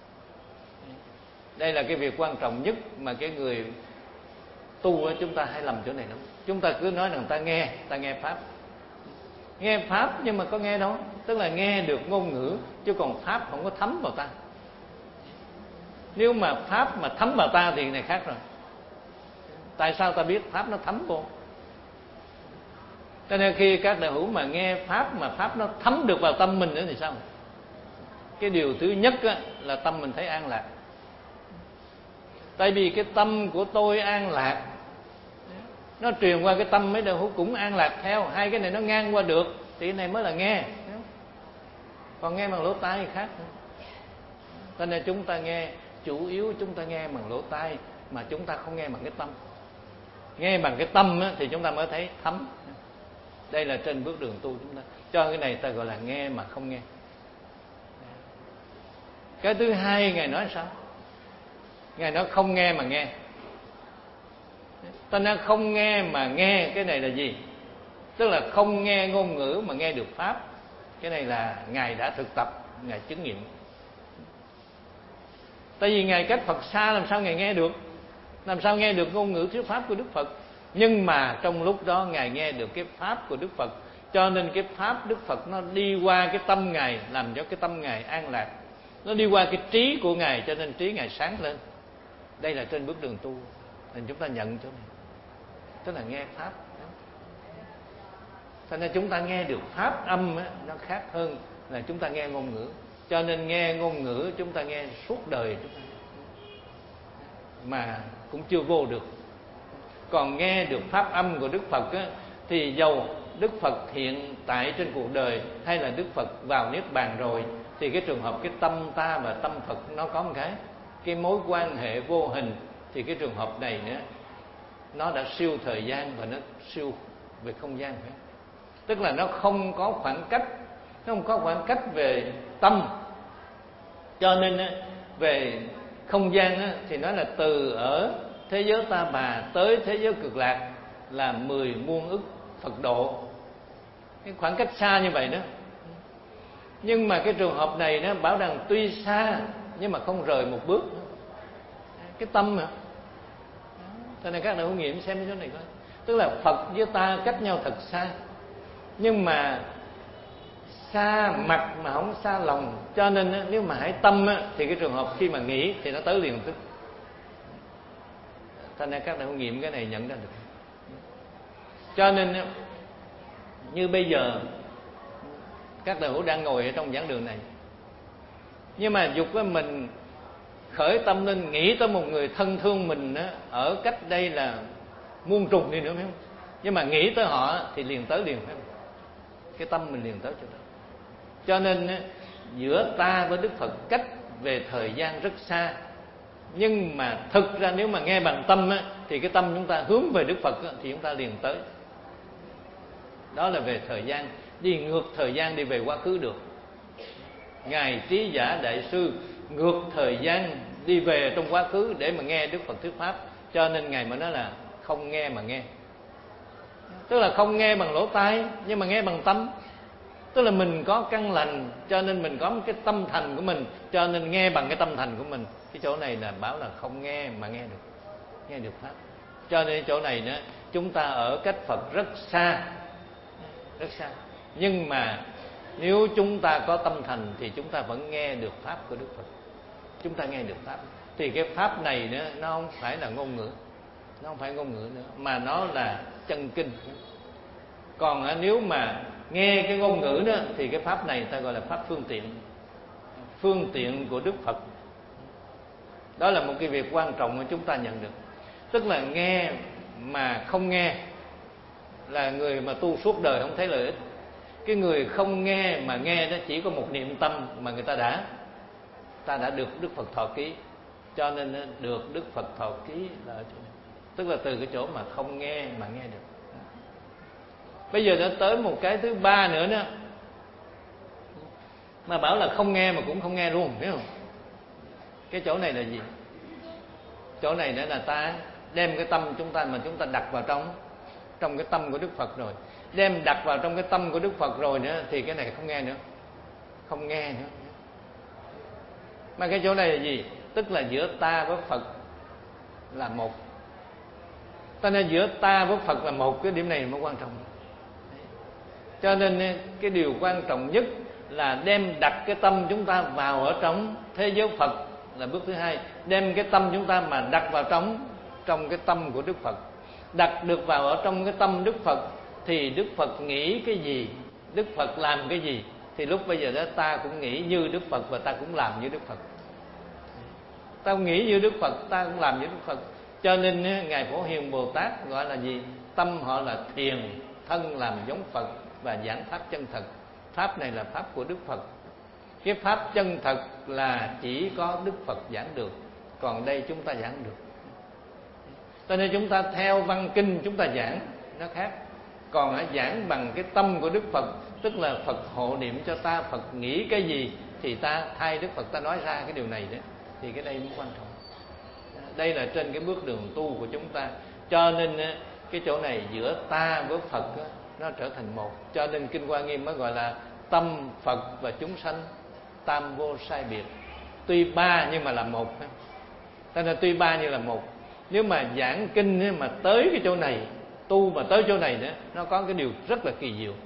Đây là cái việc quan trọng nhất mà cái người tu chúng ta hay lầm chỗ này lắm. Chúng ta cứ nói rằng ta nghe, ta nghe pháp, nghe pháp nhưng mà có nghe đâu. Tức là nghe được ngôn ngữ chứ còn pháp không có thấm vào ta. Nếu mà pháp mà thấm vào ta thì này khác rồi. Tại sao ta biết pháp nó thấm vô? Cho nên khi các đạo hữu mà nghe pháp mà pháp nó thấm được vào tâm mình nữa thì sao? Cái điều thứ nhất là tâm mình thấy an lạc. Tại vì cái tâm của tôi an lạc, nó truyền qua cái tâm mấy đạo hữu cũng an lạc theo. Hai cái này nó ngang qua được thì cái này mới là nghe. Còn nghe bằng lỗ tai thì khác. Cho nên chúng ta nghe, chủ yếu chúng ta nghe bằng lỗ tai, mà chúng ta không nghe bằng cái tâm. Nghe bằng cái tâm á, thì chúng ta mới thấy thấm. Đây là trên bước đường tu chúng ta. Cho cái này ta gọi là nghe mà không nghe. Cái thứ hai Ngài nói sao? Ngài nói không nghe mà nghe. Ta nói không nghe mà nghe, cái này là gì? Tức là không nghe ngôn ngữ mà nghe được pháp. Cái này là Ngài đã thực tập, Ngài chứng nghiệm. Tại vì Ngài cách Phật xa, làm sao Ngài nghe được? Làm sao nghe được ngôn ngữ thuyết pháp của Đức Phật? Nhưng mà trong lúc đó Ngài nghe được cái pháp của Đức Phật, cho nên cái pháp Đức Phật nó đi qua cái tâm Ngài, làm cho cái tâm Ngài an lạc. Nó đi qua cái trí của Ngài, cho nên trí Ngài sáng lên. Đây là trên bước đường tu, nên chúng ta nhận chỗ này, tức là nghe pháp. Cho nên chúng ta nghe được pháp âm á, nó khác hơn là chúng ta nghe ngôn ngữ. Cho nên nghe ngôn ngữ chúng ta nghe suốt đời chúng ta, mà cũng chưa vô được. Còn nghe được pháp âm của Đức Phật á, thì dầu Đức Phật hiện tại trên cuộc đời hay là Đức Phật vào Niết Bàn rồi, thì cái trường hợp cái tâm ta và tâm Phật nó có một cái cái mối quan hệ vô hình, thì cái trường hợp này nữa nó đã siêu thời gian và nó siêu về không gian phải. Tức là nó không có khoảng cách, nó không có khoảng cách về tâm. Cho nên về không gian thì nói là từ ở thế giới Ta Bà tới thế giới Cực Lạc là mười muôn ức Phật độ. Cái khoảng cách xa như vậy đó. Nhưng mà cái trường hợp này nó bảo rằng tuy xa nhưng mà không rời một bước. Cái tâm mà. Cho nên các đạo hữu nghiệm xem cái chỗ này coi. Tức là Phật với ta cách nhau thật xa, nhưng mà xa mặt mà không xa lòng. Cho nên nếu mà hãy tâm thì cái trường hợp khi mà nghĩ thì nó tới liền tức. Cho nên các đạo hữu nghiệm cái này nhận ra được. Cho nên như bây giờ các đạo hữu đang ngồi ở trong giảng đường này, nhưng mà dục với mình khởi tâm lên nghĩ tới một người thân thương mình á, ở cách đây là muôn trùng đi nữa phải không? Nhưng mà nghĩ tới họ thì liền tới liền phải không? Cái tâm mình liền tới chỗ đó. Cho nên giữa ta với Đức Phật cách về thời gian rất xa, nhưng mà thực ra nếu mà nghe bằng tâm á, thì cái tâm chúng ta hướng về Đức Phật á, thì chúng ta liền tới. Đó là về thời gian, đi ngược thời gian đi về quá khứ được. Ngài Trí Giả Đại Sư ngược thời gian đi về trong quá khứ để mà nghe Đức Phật thuyết pháp. Cho nên Ngài mới nói là không nghe mà nghe. Tức là không nghe bằng lỗ tai, nhưng mà nghe bằng tâm. Tức là mình có căn lành, cho nên mình có một cái tâm thành của mình, cho nên nghe bằng cái tâm thành của mình. Cái chỗ này là bảo là không nghe mà nghe được, nghe được pháp. Cho nên chỗ này nữa, chúng ta ở cách Phật rất xa, rất xa. Nhưng mà nếu chúng ta có tâm thành thì chúng ta vẫn nghe được pháp của Đức Phật. Chúng ta nghe được pháp. Thì cái pháp này nữa, nó không phải là ngôn ngữ, nó không phải ngôn ngữ nữa, mà nó là chân kinh. Còn nếu mà nghe cái ngôn ngữ đó thì cái pháp này ta gọi là pháp phương tiện, phương tiện của Đức Phật. Đó là một cái việc quan trọng mà chúng ta nhận được. Tức là nghe mà không nghe là người mà tu suốt đời không thấy lợi ích. Cái người không nghe mà nghe đó chỉ có một niệm tâm mà người ta đã ta đã được Đức Phật thọ ký. Cho nên được Đức Phật thọ ký là ở chỗ này. Tức là từ cái chỗ mà không nghe mà nghe được. Bây giờ đã tới một cái thứ ba nữa đó, mà bảo là không nghe mà cũng không nghe luôn, biết không? Cái chỗ này là gì? Chỗ này nữa là ta đem cái tâm chúng ta mà chúng ta đặt vào trong trong cái tâm của Đức Phật rồi, đem đặt vào trong cái tâm của Đức Phật rồi nữa, thì cái này không nghe nữa, không nghe nữa. Mà cái chỗ này là gì? Tức là giữa ta với Phật là một. Cho nên giữa ta với Phật là một, cái điểm này mới quan trọng. Cho nên cái điều quan trọng nhất là đem đặt cái tâm chúng ta vào ở trong thế giới Phật là bước thứ hai. Đem cái tâm chúng ta mà đặt vào trong trong cái tâm của Đức Phật. Đặt được vào ở trong cái tâm Đức Phật thì Đức Phật nghĩ cái gì, Đức Phật làm cái gì, thì lúc bây giờ đó ta cũng nghĩ như Đức Phật và ta cũng làm như Đức Phật. Ta nghĩ như Đức Phật, ta cũng làm như Đức Phật. Cho nên Ngài Phổ Hiền Bồ Tát gọi là gì? Tâm họ là thiền, thân làm giống Phật và giảng pháp chân thật. Pháp này là pháp của Đức Phật. Cái pháp chân thật là chỉ có Đức Phật giảng được, còn đây chúng ta giảng được. Cho nên chúng ta theo văn kinh chúng ta giảng nó khác. Còn giảng bằng cái tâm của Đức Phật, tức là Phật hộ niệm cho ta, Phật nghĩ cái gì thì ta thay Đức Phật ta nói ra cái điều này đó, thì cái đây mới quan trọng. Đây là trên cái bước đường tu của chúng ta. Cho nên cái chỗ này giữa ta với Phật nó trở thành một. Cho nên Kinh Hoa Nghiêm mới gọi là tâm Phật và chúng sanh tam vô sai biệt. Tuy ba nhưng mà là một. Thế nên tuy ba như là một. Nếu mà giảng kinh mà tới cái chỗ này, tu mà tới chỗ này nữa, nó có cái điều rất là kỳ diệu.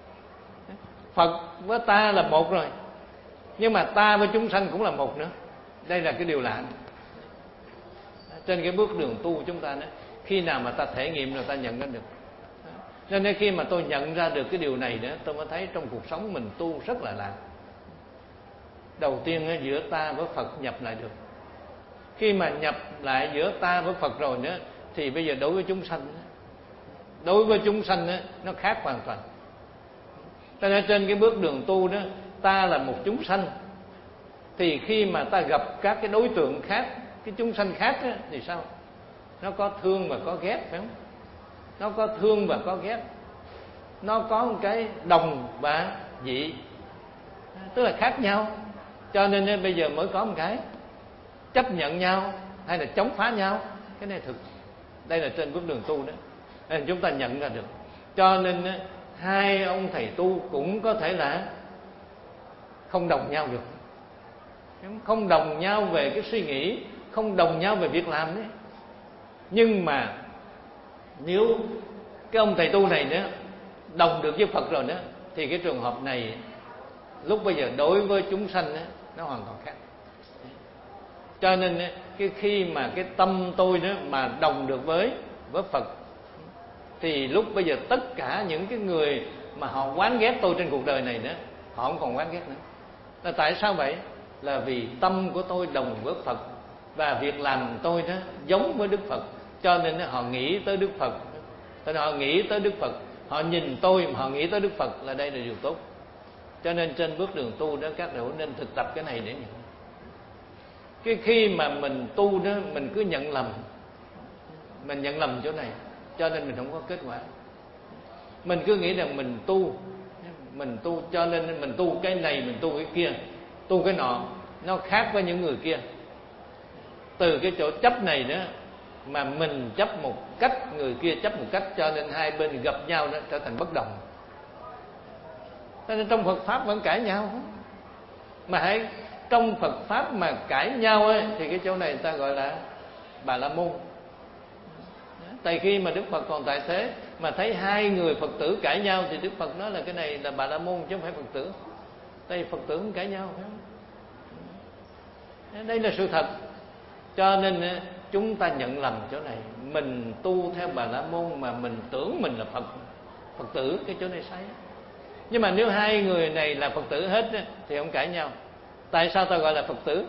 Phật với ta là một rồi, nhưng mà ta với chúng sanh cũng là một nữa. Đây là cái điều lạ. Trên cái bước đường tu của chúng ta đó, khi nào mà ta thể nghiệm rồi ta nhận ra được. Nên khi mà tôi nhận ra được cái điều này nữa, tôi mới thấy trong cuộc sống mình tu rất là lạ. Đầu tiên giữa ta với Phật nhập lại được. Khi mà nhập lại giữa ta với Phật rồi nữa, thì bây giờ đối với chúng sanh, đối với chúng sanh nó khác hoàn toàn. Cho nên trên cái bước đường tu đó, ta là một chúng sanh, thì khi mà ta gặp các cái đối tượng khác, cái chúng sanh khác đó, thì sao? Nó có thương và có ghét, phải không? Nó có thương và có ghét. Nó có một cái đồng và dị, tức là khác nhau. Cho nên bây giờ mới có một cái chấp nhận nhau hay là chống phá nhau. Cái này thực. Đây là trên bước đường tu đó, nên chúng ta nhận ra được. Cho nên hai ông thầy tu cũng có thể là không đồng nhau được. Không đồng nhau về cái suy nghĩ, không đồng nhau về việc làm đấy. Nhưng mà nếu cái ông thầy tu này nữa đồng được với Phật rồi nữa, thì cái trường hợp này lúc bây giờ đối với chúng sanh đó, nó hoàn toàn khác. Cho nên cái khi mà cái tâm tôi đó mà đồng được với với Phật, thì lúc bây giờ tất cả những cái người mà họ oán ghét tôi trên cuộc đời này nữa, họ không còn oán ghét nữa. Là tại sao vậy? Là vì tâm của tôi đồng với Phật, và việc làm tôi đó giống với Đức Phật. Cho nên họ nghĩ tới Đức Phật. Cho nên họ nghĩ tới Đức Phật, họ nhìn tôi mà họ nghĩ tới Đức Phật, là đây là điều tốt. Cho nên trên bước đường tu đó, các đạo nên thực tập cái này để nhận. Cái khi mà mình tu đó, mình cứ nhận lầm, mình nhận lầm chỗ này, cho nên mình không có kết quả. Mình cứ nghĩ rằng mình tu, mình tu cho nên mình tu cái này, mình tu cái kia, tu cái nọ, nó khác với những người kia. Từ cái chỗ chấp này nữa mà mình chấp một cách, người kia chấp một cách, cho nên hai bên gặp nhau đó trở thành bất đồng. Cho nên trong Phật Pháp vẫn cãi nhau. Mà hãy trong Phật Pháp mà cãi nhau ấy, thì cái chỗ này người ta gọi là Bà La Môn. Tại khi mà Đức Phật còn tại thế mà thấy hai người Phật tử cãi nhau, thì Đức Phật nói là cái này là Bà La Môn chứ không phải Phật tử. Đây Phật tử không cãi nhau, phải không? Đây là sự thật. Cho nên chúng ta nhận lầm chỗ này. Mình tu theo Bà La Môn mà mình tưởng mình là Phật Phật tử, cái chỗ này sai. Nhưng mà nếu hai người này là Phật tử hết thì không cãi nhau. Tại sao ta gọi là Phật tử?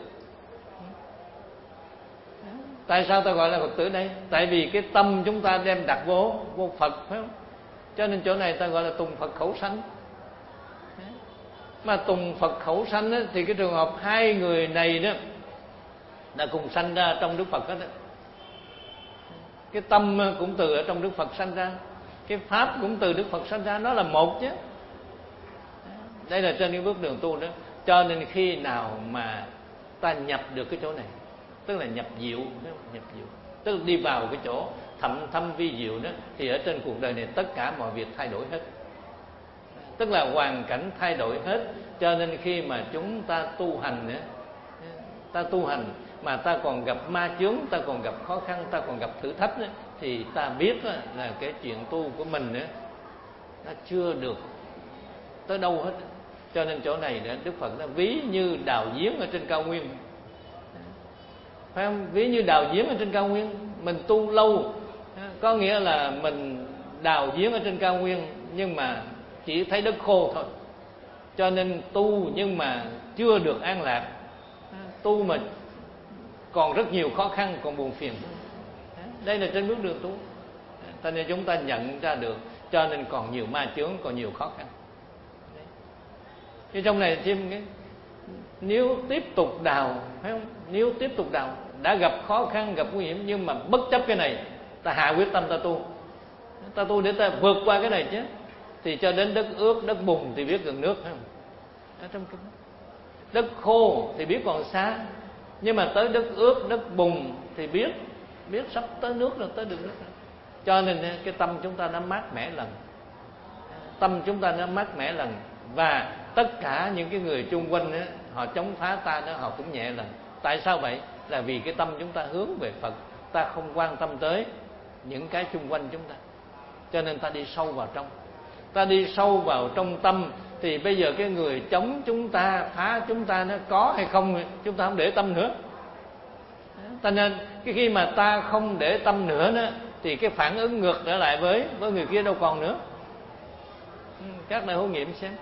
Tại sao ta gọi là Phật tử đây? Tại vì cái tâm chúng ta đem đặt vô vô Phật, phải không? Cho nên chỗ này ta gọi là tùng Phật khẩu sanh. Mà tùng Phật khẩu sanh á, thì cái trường hợp hai người này đó đã cùng sanh ra trong Đức Phật hết đó. Cái tâm cũng từ ở trong Đức Phật sanh ra, cái pháp cũng từ Đức Phật sanh ra, nó là một chứ. Đây là trên cái bước đường tu đó. Cho nên khi nào mà ta nhập được cái chỗ này, tức là nhập diệu, nhập diệu, tức là đi vào cái chỗ thậm thâm vi diệu đó, thì ở trên cuộc đời này tất cả mọi việc thay đổi hết, tức là hoàn cảnh thay đổi hết. Cho nên khi mà chúng ta tu hành nữa, ta tu hành mà ta còn gặp ma chướng, ta còn gặp khó khăn, ta còn gặp thử thách nữa, thì ta biết là cái chuyện tu của mình nữa nó chưa được tới đâu hết. Cho nên chỗ này nữa, Đức Phật đã ví như đào giếng ở trên cao nguyên, phải không? Ví như đào giếng ở trên cao nguyên. Mình tu lâu có nghĩa là mình đào giếng ở trên cao nguyên, nhưng mà chỉ thấy đất khô thôi. Cho nên tu nhưng mà chưa được an lạc, tu mà còn rất nhiều khó khăn, còn buồn phiền. Đây là trên bước đường tu. Cho nên chúng ta nhận ra được, cho nên còn nhiều ma chướng, còn nhiều khó khăn. Chứ trong này thêm cái, nếu tiếp tục đào, phải không? Nếu tiếp tục đào, đã gặp khó khăn, gặp nguy hiểm, nhưng mà bất chấp cái này, ta hạ quyết tâm ta tu, ta tu để ta vượt qua cái này chứ. Thì cho đến đất ướt, đất bùn thì biết gần nước, phải không? Ở trong cái Đất khô thì biết còn xa, nhưng mà tới đất ướt, đất bùn thì biết biết sắp tới nước rồi, tới được nước rồi. Cho nên cái tâm chúng ta nó mát mẻ lần, tâm chúng ta nó mát mẻ lần, và tất cả những cái người chung quanh đó, họ chống phá ta đó, họ cũng nhẹ lần. Tại sao vậy? Là vì cái tâm chúng ta hướng về Phật, ta không quan tâm tới những cái chung quanh chúng ta, cho nên ta đi sâu vào trong. Ta đi sâu vào trong tâm thì bây giờ cái người chống chúng ta, phá chúng ta nó có hay không, chúng ta không để tâm nữa. Cho nên cái khi mà ta không để tâm nữa đó, thì cái phản ứng ngược trở lại với với người kia đâu còn nữa. Các đại hữu nghiệm xem,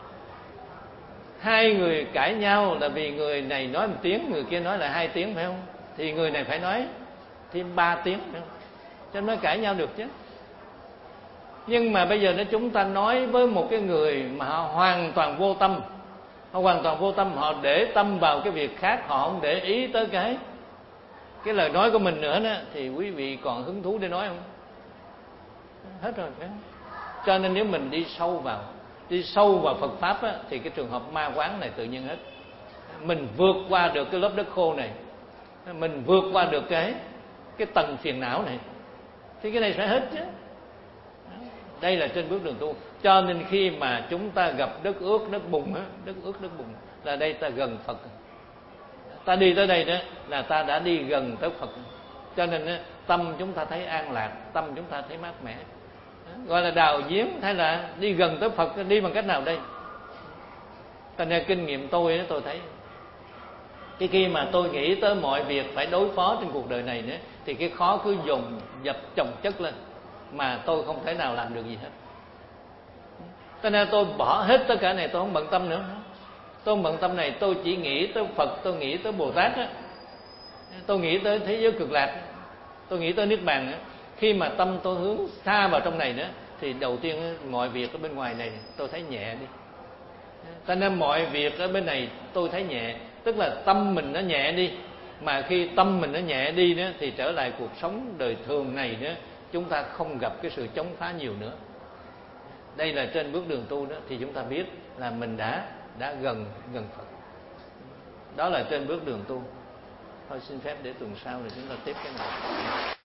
hai người cãi nhau là vì người này nói một tiếng, người kia nói là hai tiếng, phải không? Thì người này phải nói thêm ba tiếng, phải không? Cho nên nói cãi nhau được chứ. Nhưng mà bây giờ nếu chúng ta nói với một cái người mà họ hoàn toàn vô tâm, họ hoàn toàn vô tâm, họ để tâm vào cái việc khác, họ không để ý tới cái cái lời nói của mình nữa đó, thì quý vị còn hứng thú để nói không? Hết rồi, phải không? Cho nên nếu mình đi sâu vào, đi sâu vào Phật pháp á, thì cái trường hợp ma quán này tự nhiên hết. Mình vượt qua được cái lớp đất khô này, mình vượt qua được cái cái tầng phiền não này, thì cái này sẽ hết chứ. Đây là trên bước đường tu. Cho nên khi mà chúng ta gặp đất ướt, đất bùn á, đất ướt, đất bùn là đây ta gần Phật. Ta đi tới đây đó là ta đã đi gần tới Phật. Cho nên á, tâm chúng ta thấy an lạc, tâm chúng ta thấy mát mẻ. Gọi là đào giếng hay là đi gần tới Phật, đi bằng cách nào đây? Thành ra kinh nghiệm tôi đó, tôi thấy cái khi mà tôi nghĩ tới mọi việc phải đối phó trên cuộc đời này nữa, thì cái khó cứ dồn dập chồng chất lên, mà tôi không thể nào làm được gì hết. Cho nên tôi bỏ hết tất cả này, tôi không bận tâm nữa. Tôi không bận tâm này, tôi chỉ nghĩ tới Phật, tôi nghĩ tới Bồ Tát á, tôi nghĩ tới thế giới cực lạc, tôi nghĩ tới Niết Bàn á. Khi mà tâm tôi hướng xa vào trong này nữa, thì đầu tiên mọi việc ở bên ngoài này tôi thấy nhẹ đi. Cho nên mọi việc ở bên này tôi thấy nhẹ, tức là tâm mình nó nhẹ đi. Mà khi tâm mình nó nhẹ đi nữa, thì trở lại cuộc sống đời thường này nữa, chúng ta không gặp cái sự chống phá nhiều nữa. Đây là trên bước đường tu đó, thì chúng ta biết là mình đã đã gần gần Phật. Đó là trên bước đường tu. Thôi xin phép để tuần sau rồi chúng ta tiếp cái này.